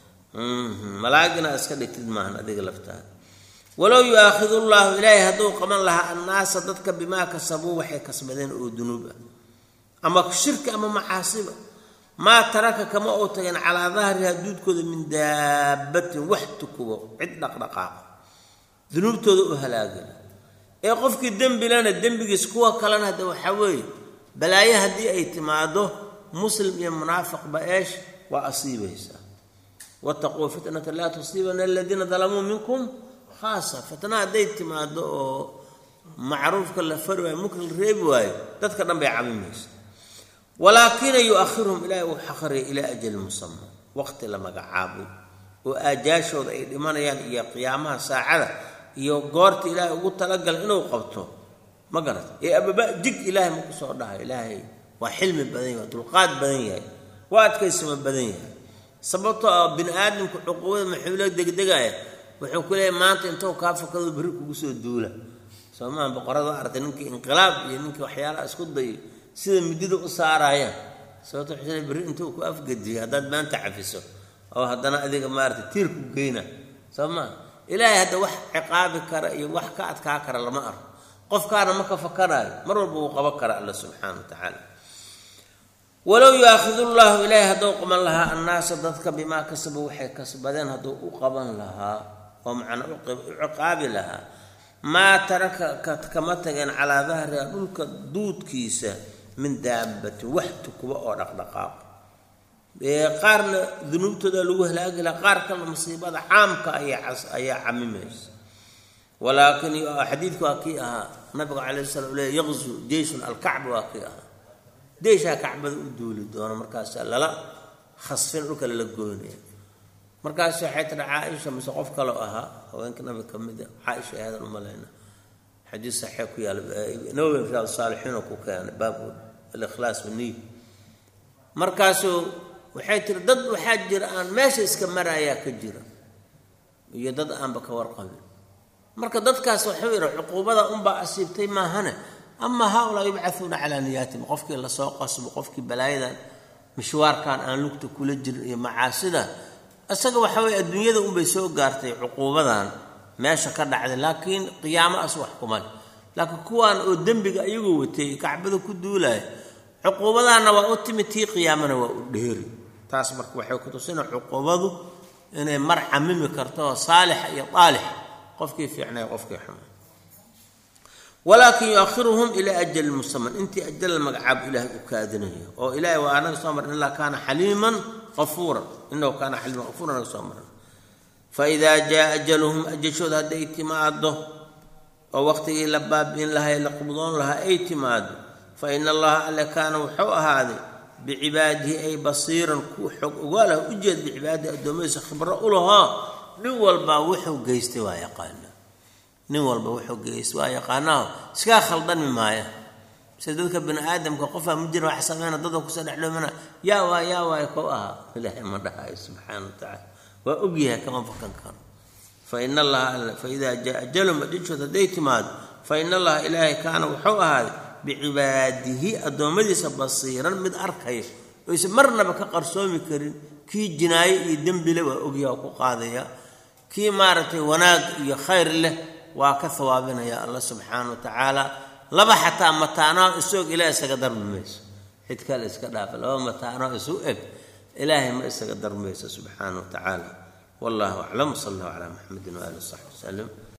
malaa'igna iska dhigtid maahan adiga laftaada walaw yu'akhidhu Allahu ilaahi haduu qaban laha annaas dadka bima kasabu waxay kasbadeen oo dunuuba ama shirka ama macaasiba ma taraka kama oo tagan ala dhahri haduudkooda min daabatin wax tukubo cid dhaqdhaqaaq dunuubtooda u halaagan ee qofkii dambi lana dambigiis kuwa kalena hada waxa weey balaayo hadii ay timaado muslim iyo munaafiq baash wa asiibaysa wattaqu fitnatan la tusibana alladhina zalamu minkum خاصة فتنا ديت ما دو معروف كل فروا ممكن ريب واي تذكر نبي عميمس ولكن يؤخرهم إلى وحخر إلى أجل مسمى وقت لما قعابوا وأجاشوا الإيمان يعني يا قيامها ساعة يا قارت إلى وتلقى إنه وقبته ما قرت يا أبا بقى جك إلهي مقصود لها إلهي وحلم بدني وتلقات بدني وأتكسم بدني سبط بن آدم كعقوبة محولة دق دقايق wuxuu ku leeyahay maanta intuu ka fakado bari kugu soo duula Soomaan boqorada arday ninkii inqilaab iyo ninkii waxyaalaha isku day sida midida u saarayaan sababtoo xisay bari intuu ku afgadiyo hadaad maanta cafiso oo hadana adiga maartay tiir ku geeyna Soomaan ilaahay hada wax ciqaabi kara iyo wax ka adkaa kara lama arko qofkaana ma ka fakaraayo mar walba uu qaban kara Allah subhanahu wa ta'ala walaw yaakhidhu Allahu ilaahi haduu qaban laha annaas dadka bima kasabu waxay kasbadeen haduu u qaban laha ومعنى عقاب لها ما ترك كما تجن على ظهر دولك دود كيسة من دابة وحدك وأرق دقاق قارن ذنوب تدلوه لاجل قارك المصيبة عام كأي عص أي عميمس ولكن حديث واقيها نبي عليه الصلاة والسلام يغزو جيش الكعب واقيها جيش الكعب دول دون مركز لا لا خصفين لك للجوني markaas waxay tir Aisha mise qof kale aha haweenka nabi kamid Aisha ayada u maleena حديث صحيح يا نووي في الصالحين وكان باب الإخلاص والنية مركاسو وحيت ضد وحجر أن ماشي إسكمر يا كجرا يضد أن بك ورقة مركا ضد كاس وحوير عقوبة أم بأسيبتي ما هنا أما هؤلاء يبعثون على نياتهم قفك إلا سوقس وقفك بلايدا مشوار كان أن لقت كل جر معاسدة أسقى وحوي الدنيا ذا أم بيسوق قارتي عقوبة ما شكرنا على لكن قيامة أصبح كمان لكن كوان قدام بقى يقوتي كعبده كدوله عقوبة أنا وأتمتي قيامنا وأدهري تاسمك وحي كتوسنا عقوبة إن مرحة ممي كرتوه صالح يا طالح قف كيف يعني قف كيف حمد ولكن يؤخرهم إلى أجل المسمى أنت أجل المقعب إلى أكادنه أو إلهي وأنا صامر إن الله كان حليما غفورا إنه كان حليما غفورا صامرا فإذا جاء أجلهم أجل شو هذا اعتماده أو وقت لباب لها يلقبضون لها اعتماد فإن الله ألا كان وحوء هذه بعباده أي بصيرا وقاله أجد بعباده الدميس خبره لها نوال باوحو قيستي ويقانا نوال باوحو قيستي ويقانا سكا خلطان ممايا سيدوك ابن آدم كقفة مجر وحسامين ضدك وسنح له منها يا وا يا وا يكوها إلهي مدها سبحانه وتعالى وأبيها كما فكان كان فإن الله فإذا جاء أجلهم أجلشوا تديت ماد فإن الله إلهي كان وحوء هذا بعباده أدومديس بصيرا مد أركيه ويسمرنا بك قرصومي كرين كي جناي يدنبله وأبيها وقاضيها كي مارتي وناق يخير له وكثوابنا يا الله سبحانه وتعالى لما حتى متانا السوق إلهي سقدر مميس حيث كان إسكدافة لو متانا السوق إلهي ما إسقدر مميس سبحانه وتعالى والله أعلم صلى الله على محمد وآله وصحبه وسلم.